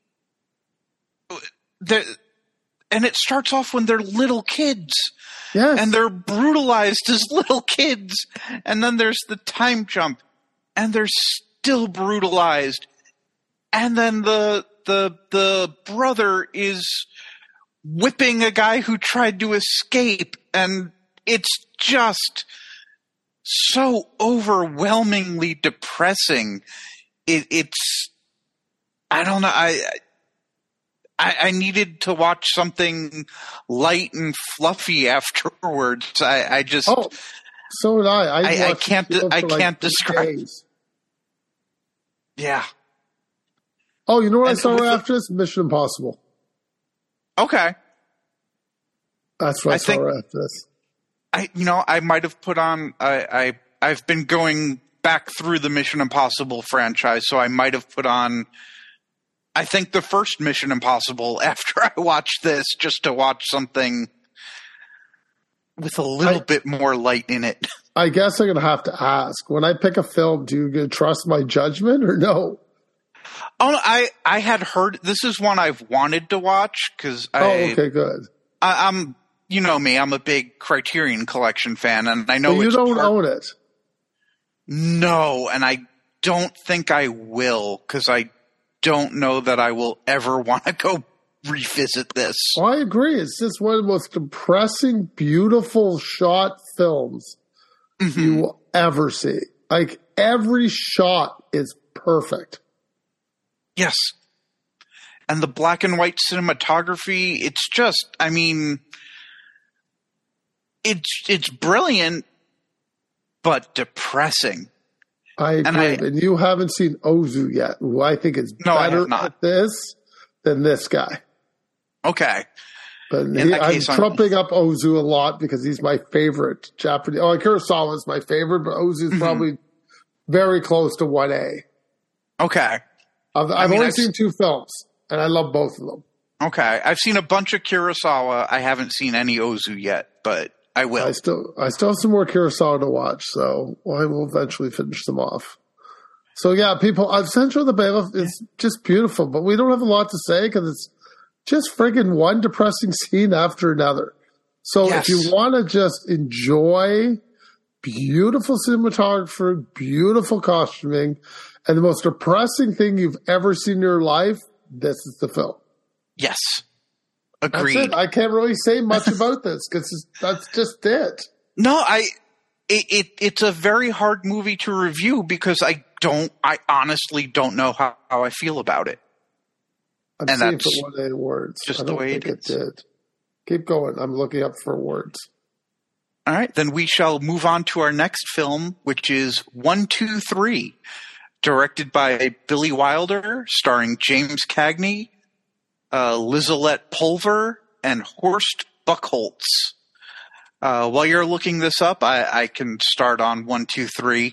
the, and it starts off when they're little kids. Yes. And they're brutalized as little kids. And then there's the time jump, and they're still brutalized. And then the the the brother is whipping a guy who tried to escape, and it's just so overwhelmingly depressing. It, it's I don't know. I I, I needed to watch something light and fluffy afterwards. I, I just, oh, so did I. I, I- I watched can't the film de- I for like can't three describe- days. yeah. Oh, you know what I And saw with right the- after this? Mission Impossible. Okay. That's what I, I saw think- right after this. I, you know, I might have put on, I, I, I've been going back through the Mission Impossible franchise, so I might have put on, I think, the first Mission Impossible after I watched this, just to watch something with a little I, bit more light in it. I guess I'm going to have to ask, when I pick a film, do you trust my judgment or no? Oh, I, I had heard, this is one I've wanted to watch because I, oh, okay, good. I, I'm, you know me, I'm a big Criterion Collection fan, and I know but you it's don't part, own it. No, and I don't think I will because I don't know that I will ever want to go revisit this. Well, I agree. It's just one of the most depressing, beautiful shot films mm-hmm. you will ever see. Like, every shot is perfect. Yes. And the black and white cinematography, it's just, I mean, it's it's brilliant, but depressing. I agree. And, I, and you haven't seen Ozu yet, who I think is no, better at this than this guy. Okay. But he, I'm trumping I'm... up Ozu a lot because he's my favorite Japanese. Oh, Kurosawa is my favorite, but Ozu is mm-hmm. probably very close to one A. Okay. I've, I've I mean, only I've seen two films, and I love both of them. Okay. I've seen a bunch of Kurosawa. I haven't seen any Ozu yet, but I will. I still I still have some more Kurosawa to watch, so I will eventually finish them off. So, yeah, people, I've sent you the bailiff. It's just beautiful, but we don't have a lot to say because it's just friggin' one depressing scene after another. So yes. if you want to just enjoy beautiful cinematography, beautiful costuming, and the most depressing thing you've ever seen in your life, this is the film. Yes. Agreed. That's it. I can't really say much about this because that's just it. No, I. It, it it's a very hard movie to review because I don't. I honestly don't know how, how I feel about it. I'm and seeing for one A words. Just I don't the way think it, it did. Keep going. I'm looking up for words. All right, then we shall move on to our next film, which is One, Two, Three, directed by Billy Wilder, starring James Cagney, uh, Lizalette Pulver, and Horst Buchholz. Uh, while you're looking this up, I, I can start on One, Two, Three.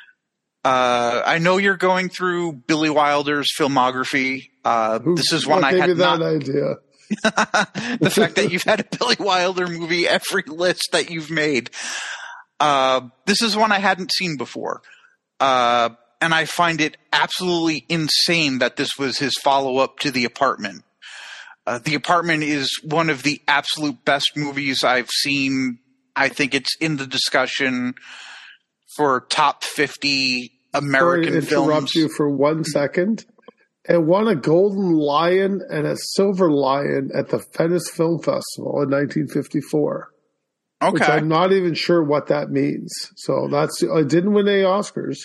Uh, I know you're going through Billy Wilder's filmography. Uh, Who, this is one I had you that not. idea? The fact that you've had a Billy Wilder movie every list that you've made. Uh, this is one I hadn't seen before. Uh, and I find it absolutely insane that this was his follow-up to The Apartment. Uh, The Apartment is one of the absolute best movies I've seen. I think it's in the discussion for top fifty American films. Sorry to interrupt you for one second. It won a Golden Lion and a Silver Lion at the Venice Film Festival in nineteen fifty-four. Okay. Which I'm not even sure what that means. So that's it didn't win any Oscars.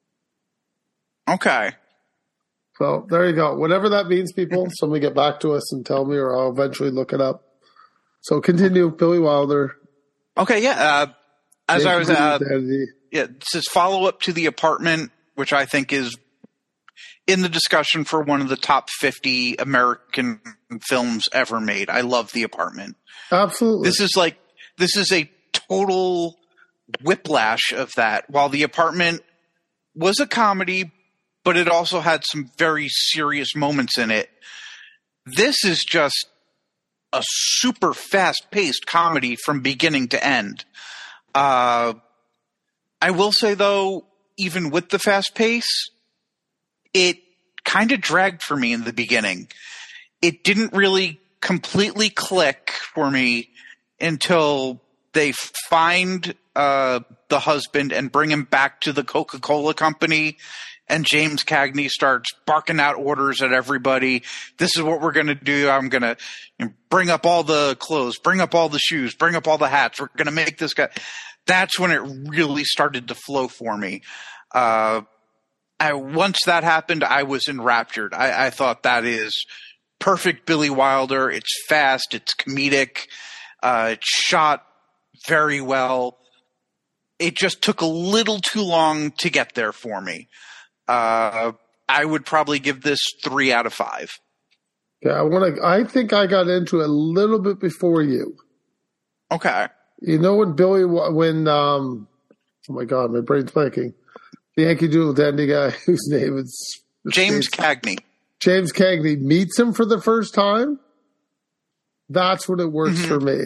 Okay. So there you go. Whatever that means, people, somebody get back to us and tell me, or I'll eventually look it up. So continue, Billy Wilder. Okay, yeah. Uh, as I was, uh, yeah, this is follow up to The Apartment, which I think is in the discussion for one of the top fifty American films ever made. I love The Apartment. Absolutely. This is like, this is a total whiplash of that. While The Apartment was a comedy, but it also had some very serious moments in it, this is just a super fast-paced comedy from beginning to end. Uh, I will say, though, even with the fast pace, it kind of dragged for me in the beginning. It didn't really completely click for me until they find uh, the husband and bring him back to the Coca-Cola company, and James Cagney starts barking out orders at everybody. This is what we're going to do. I'm going to bring up all the clothes, bring up all the shoes, bring up all the hats. We're going to make this guy. That's when it really started to flow for me. Uh, I, once that happened, I was enraptured. I, I thought that is perfect Billy Wilder. It's fast. It's comedic. Uh, it's shot very well. It just took a little too long to get there for me. Uh, I would probably give this three out of five. Yeah, I want to. I think I got into it a little bit before you. Okay. You know when Billy, when um, oh my God, my brain's blanking. The Yankee Doodle Dandy guy whose name is James Cagney. James Cagney meets him for the first time. That's when it works mm-hmm. for me.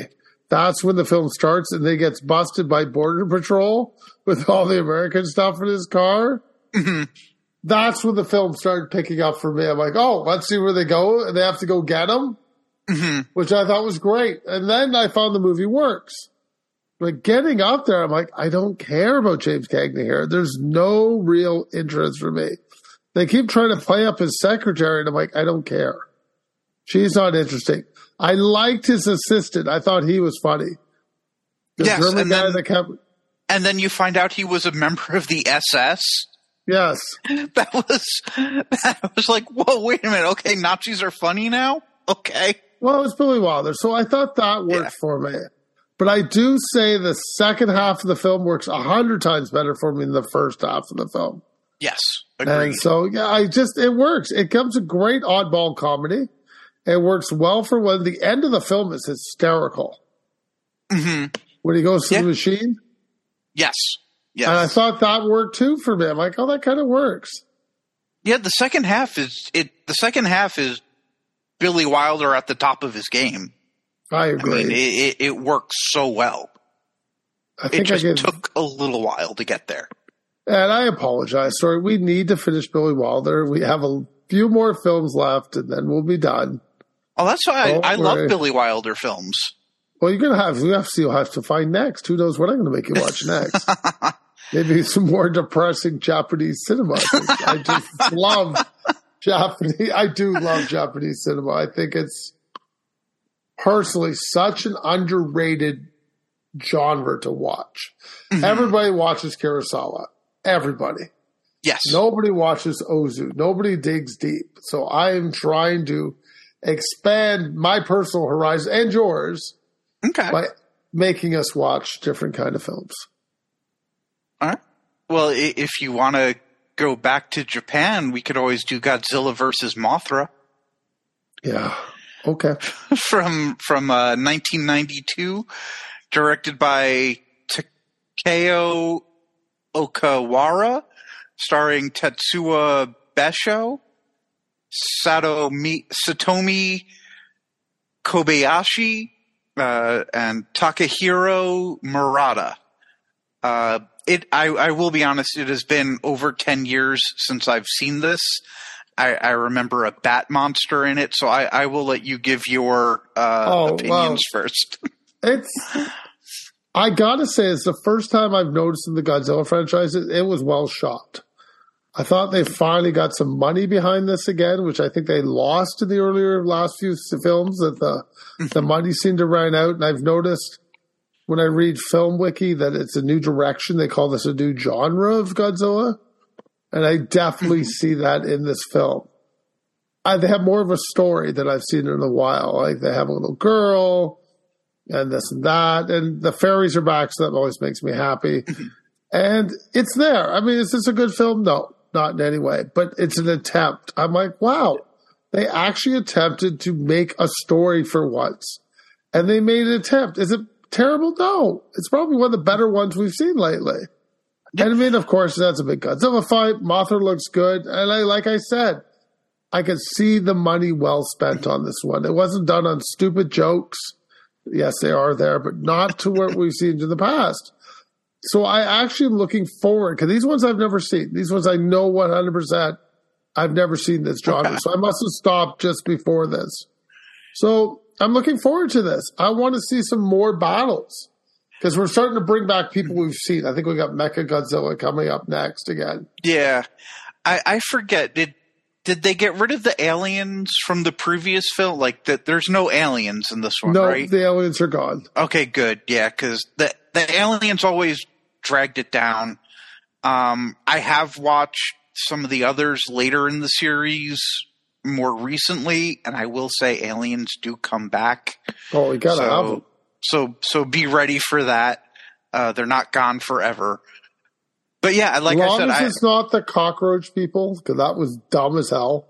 that's when the film starts and then he gets busted by Border Patrol with all the American stuff in his car. Mm-hmm. That's when the film started picking up for me. I'm like, oh, let's see where they go. And they have to go get him, mm-hmm. which I thought was great. And then I found the movie works. But getting up there, I'm like, I don't care about James Cagney here. There's no real interest for me. They keep trying to play up his secretary, and I'm like, I don't care. She's not interesting. I liked his assistant. I thought he was funny. The yes, German and guy then, that kept... and then you find out he was a member of the S S. Yes. That was, that was like, whoa, wait a minute. Okay, Nazis are funny now? Okay. Well, it's Billy Wilder, so I thought that worked yeah. for me. But I do say the second half of the film works a hundred times better for me than the first half of the film. Yes, agreed. And so, yeah, I just, it works. It becomes a great oddball comedy. It works well for when the end of the film is hysterical. Mm-hmm. When he goes to yeah. the machine. Yes. Yes. And I thought that worked too for me. I'm like, oh, that kind of works. Yeah, the second half is, it. the second half is Billy Wilder at the top of his game. I agree. I mean, it, it, it works so well. I think it just I get, took a little while to get there. And I apologize. Sorry, we need to finish Billy Wilder. We have a few more films left, and then we'll be done. Oh, that's why I, I love Billy Wilder films. Well, you're gonna have you have to see what to find next. Who knows what I'm gonna make you watch next? Maybe some more depressing Japanese cinema. I just love Japanese. I do love Japanese cinema. I think it's personally such an underrated genre to watch. Mm-hmm. Everybody watches Kurosawa. Everybody. Yes. Nobody watches Ozu. Nobody digs deep. So I am trying to expand my personal horizon and yours okay. by making us watch different kind of films. All right. Well, if you want to go back to Japan, we could always do Godzilla versus Mothra. Yeah. Okay. from from uh, nineteen ninety-two, directed by Takeo Okawara, starring Tetsuya Basho, Satomi, Satomi Kobayashi, uh, and Takahiro Murata. Uh, it. I, I will be honest. It has been over ten years since I've seen this. I, I remember a bat monster in it, so I, I will let you give your uh, oh, opinions well, first. It's. I gotta say, it's the first time I've noticed in the Godzilla franchise it, it was well shot. I thought they finally got some money behind this again, which I think they lost in the earlier last few films. That the the money seemed to run out, and I've noticed when I read Film Wiki that it's a new direction. They call this a new genre of Godzilla. And I definitely see that in this film. I, they have more of a story than I've seen in a while. Like they have a little girl and this and that. And the fairies are back, so that always makes me happy. And it's there. I mean, is this a good film? No, not in any way. But it's an attempt. I'm like, wow. They actually attempted to make a story for once. And they made an attempt. Is it terrible? No. It's probably one of the better ones we've seen lately. Yep. And I mean, of course, that's a big Godzilla fight. Mothra looks good. And I, like I said, I could see the money well spent on this one. It wasn't done on stupid jokes. Yes, they are there, but not to what we've seen in the past. So I actually am looking forward, because these ones I've never seen. These ones I know one hundred percent I've never seen this genre. Okay. So I must have stopped just before this. So I'm looking forward to this. I want to see some more battles. Because we're starting to bring back people we've seen. I think we got Mecha Godzilla coming up next again. Yeah. I, I forget. Did did they get rid of the aliens from the previous film? Like, that? There's no aliens in this one, no, right? No, the aliens are gone. Okay, good. Yeah, because the, the aliens always dragged it down. Um, I have watched some of the others later in the series more recently, and I will say aliens do come back. Oh, we got to so, have them. So, so be ready for that. Uh, they're not gone forever. But yeah, like I said, as long as it's not the cockroach people, because that was dumb as hell.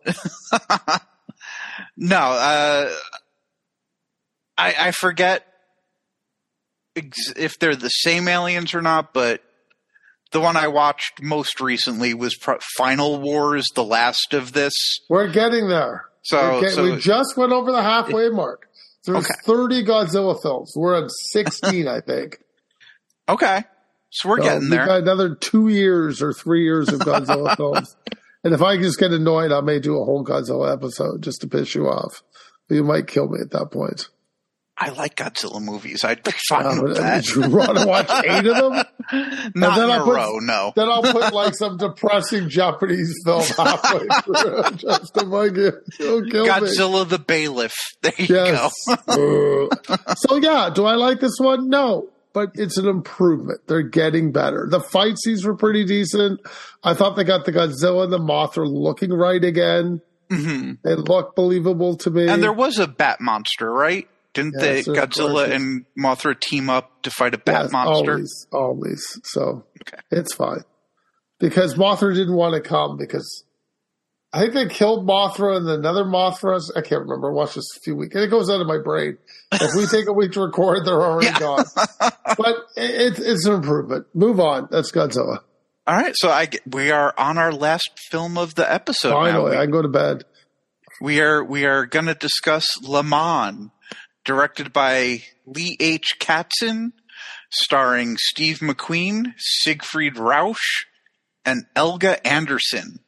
no, uh, I, I forget ex- if they're the same aliens or not, but the one I watched most recently was Pro- Final Wars, the last of this. We're getting there. So, getting, so we just went over the halfway mark. There's Okay. thirty Godzilla films. We're on sixteen, I think. Okay. So we're So getting we've there. got another two years or three years of Godzilla films. And if I just get annoyed, I may do a whole Godzilla episode just to piss you off. You might kill me at that point. I like Godzilla movies. I'd be fine Uh, with that. Would you want to watch eight of them? Not then in I'll a put- row, no. Then I'll put like some depressing Japanese film halfway through just to make you you'll kill me. Godzilla the Bailiff. There you Yes. go. Uh, so yeah, do I like this one? No, but it's an improvement. They're getting better. The fight scenes were pretty decent. I thought they got the Godzilla and the Mothra looking right again. hmm They look believable to me. And there was a bat monster, right? Didn't Yes, the of Godzilla course. and Mothra team up to fight a bat Yes, monster? Always, always. So Okay. it's fine. Because Mothra didn't want to come because I think they killed Mothra and another Mothra. I can't remember. I watched this a few weeks. And it goes out of my brain. If we take a week to record, they're already Yeah. gone. But it, it's an improvement. Move on. That's Godzilla. All right, so I get- we are on our last film of the episode. Finally, now. I can go to bed. We, we are we are going to discuss Le Mans, directed by Lee H. Katzin, starring Steve McQueen, Siegfried Rausch, and Elga Anderson.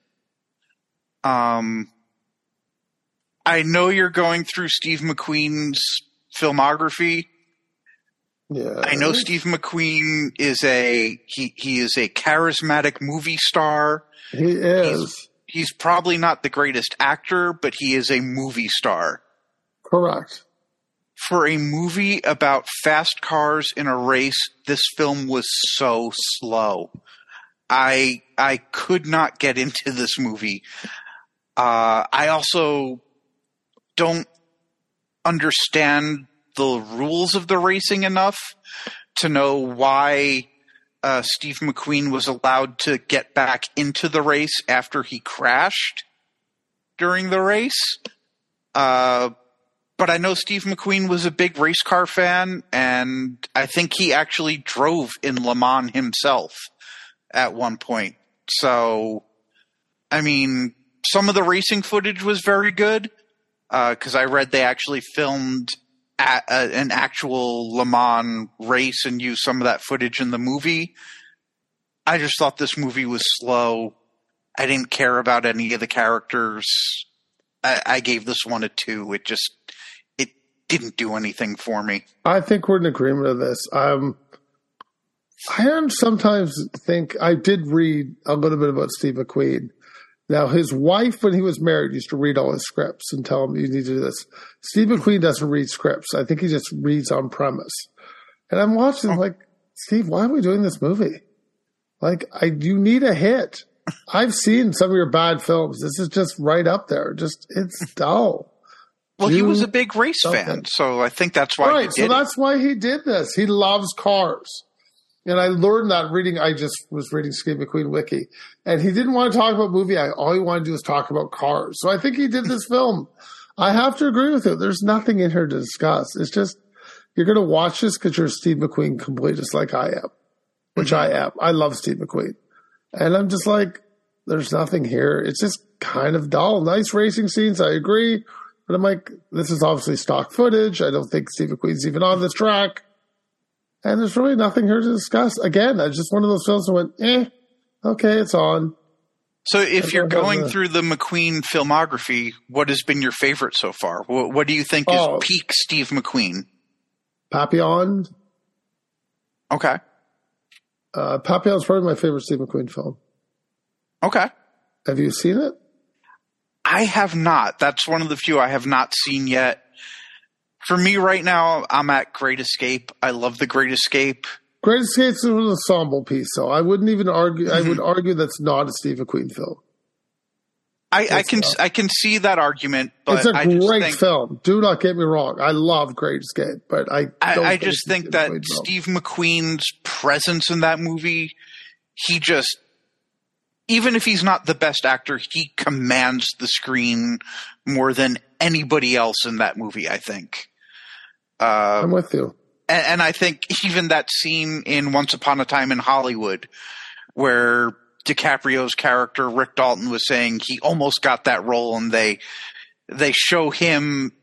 Um, I know you're going through Steve McQueen's filmography. Yeah. I know Steve McQueen is a he he is a charismatic movie star. He is. He's probably not the greatest actor, but he is a movie star. Correct. For a movie about fast cars in a race, this film was so slow. I I could not get into this movie. Uh, I also don't understand the rules of the racing enough to know why uh, Steve McQueen was allowed to get back into the race after he crashed during the race. Uh, but I know Steve McQueen was a big race car fan, and I think he actually drove in Le Mans himself at one point. So, I mean, some of the racing footage was very good, because uh, I read they actually filmed at, uh, an actual Le Mans race and used some of that footage in the movie. I just thought this movie was slow. I didn't care about any of the characters. I, I gave this one a two. It just it didn't do anything for me. I think we're in agreement on this. Um, I am sometimes think I did read a little bit about Steve McQueen. Now, his wife, when he was married, used to read all his scripts and tell him, you need to do this. Steve McQueen doesn't read scripts. I think he just reads on premise. And I'm watching Oh. like, Steve, why are we doing this movie? Like, I you need a hit. I've seen some of your bad films. This is just right up there. Just, it's dull. Well, he You- was a big race Okay. fan, so I think that's why he Right, did so it. that's why he did this. He loves cars. And I learned that reading, I just was reading Steve McQueen Wiki. And he didn't want to talk about movie. I, all he wanted to do was talk about cars. So I think he did this film. I have to agree with you. There's nothing in here to discuss. It's just, you're going to watch this because you're a Steve McQueen completist like I am, which Mm-hmm. I am. I love Steve McQueen. And I'm just like, there's nothing here. It's just kind of dull. Nice racing scenes. I agree. But I'm like, this is obviously stock footage. I don't think Steve McQueen's even on this track. And there's really nothing here to discuss. Again, it's just one of those films that went, eh, okay, it's on. So if I you're don't have going the- through the McQueen filmography, what has been your favorite so far? What, what do you think Oh. is peak Steve McQueen? Papillon. Okay. Uh, Papillon's probably my favorite Steve McQueen film. Okay. Have you seen it? I have not. That's one of the few I have not seen yet. For me right now, I'm at Great Escape. I love The Great Escape. Great Escape's an ensemble piece, so I wouldn't even argue. I would argue that's not a Steve McQueen film. I, I It's can not. I can see that argument, but It's a I just great think film. Do not get me wrong. I love Great Escape, but I I, don't I think just it's a think Steve that McQueen film. Steve McQueen's presence in that movie, he just, even if he's not the best actor, he commands the screen more than anybody else in that movie, I think. Uh, I'm with you. and, and I think even that scene in Once Upon a Time in Hollywood, where DiCaprio's character Rick Dalton was saying he almost got that role, and they they show him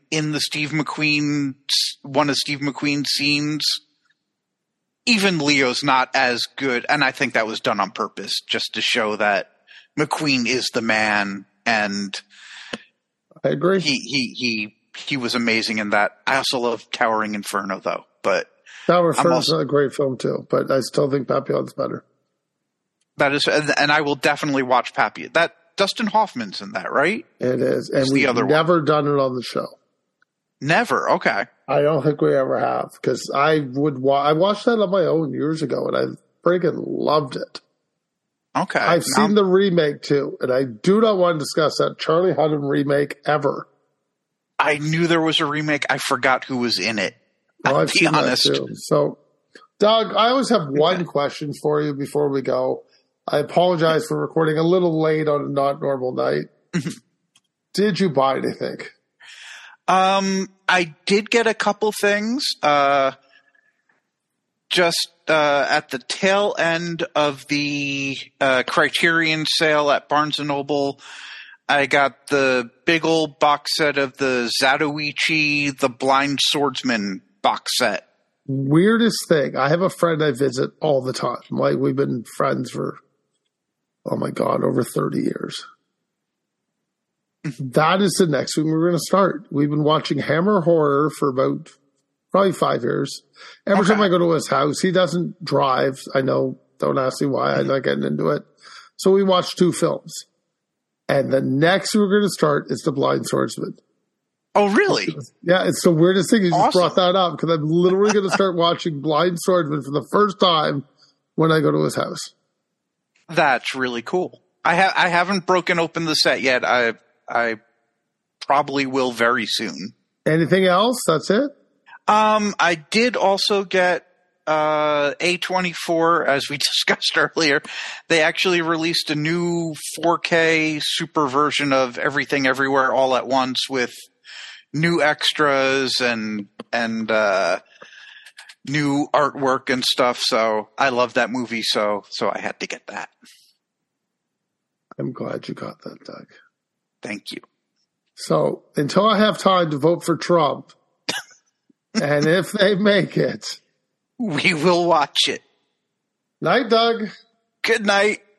in the Steve McQueen, one of Steve McQueen's scenes, even Leo's not as good. And I think that was done on purpose just to show that McQueen is the man. And I agree. He, he, he, he was amazing in that. I also love Towering Inferno though, but Towering Inferno is a great film too, but I still think Papillon's better. That is, and I will definitely watch Papillon. That Dustin Hoffman's in that, right? It is, and we've never one. done it on the show. Never. Okay. I don't think we ever have, because I would. Wa- I watched that on my own years ago, and I freaking loved it. Okay. I've now, seen the remake too, and I do not want to discuss that Charlie Hunnam remake ever. I knew there was a remake. I forgot who was in it. Well, I'll I've be seen honest. That too. So, Doug, I always have one question for you before we go. I apologize for recording a little late on a not normal night. Did you buy anything? Um, I did get a couple things. Uh, just uh, at the tail end of the uh, Criterion sale at Barnes and Noble, I got the big old box set of the Zatoichi, the Blind Swordsman box set. Weirdest thing. I have a friend I visit all the time. Like, we've been friends for, oh my God, over thirty years. That is the next thing we're going to start. We've been watching Hammer Horror for about probably five years. Every okay. time I go to his house, he doesn't drive. I know, don't ask me why. I'm not getting into it. So we watched two films. And the next we're going to start is The Blind Swordsman. Oh, really? Yeah, it's the weirdest thing. You just awesome. brought that up, because I'm literally going to start watching Blind Swordsman for the first time when I go to his house. That's really cool. I, ha- I haven't broken open the set yet. I I probably will very soon. Anything else? That's it? Um, I did also get uh, A twenty-four, as we discussed earlier. They actually released a new four K super version of Everything Everywhere All at Once with new extras and and uh, new artwork and stuff. So I love that movie, so so I had to get that. I'm glad you got that, Doug. Thank you. So until I have time to vote for Trump, and if they make it, we will watch it. Night, Doug. Good night.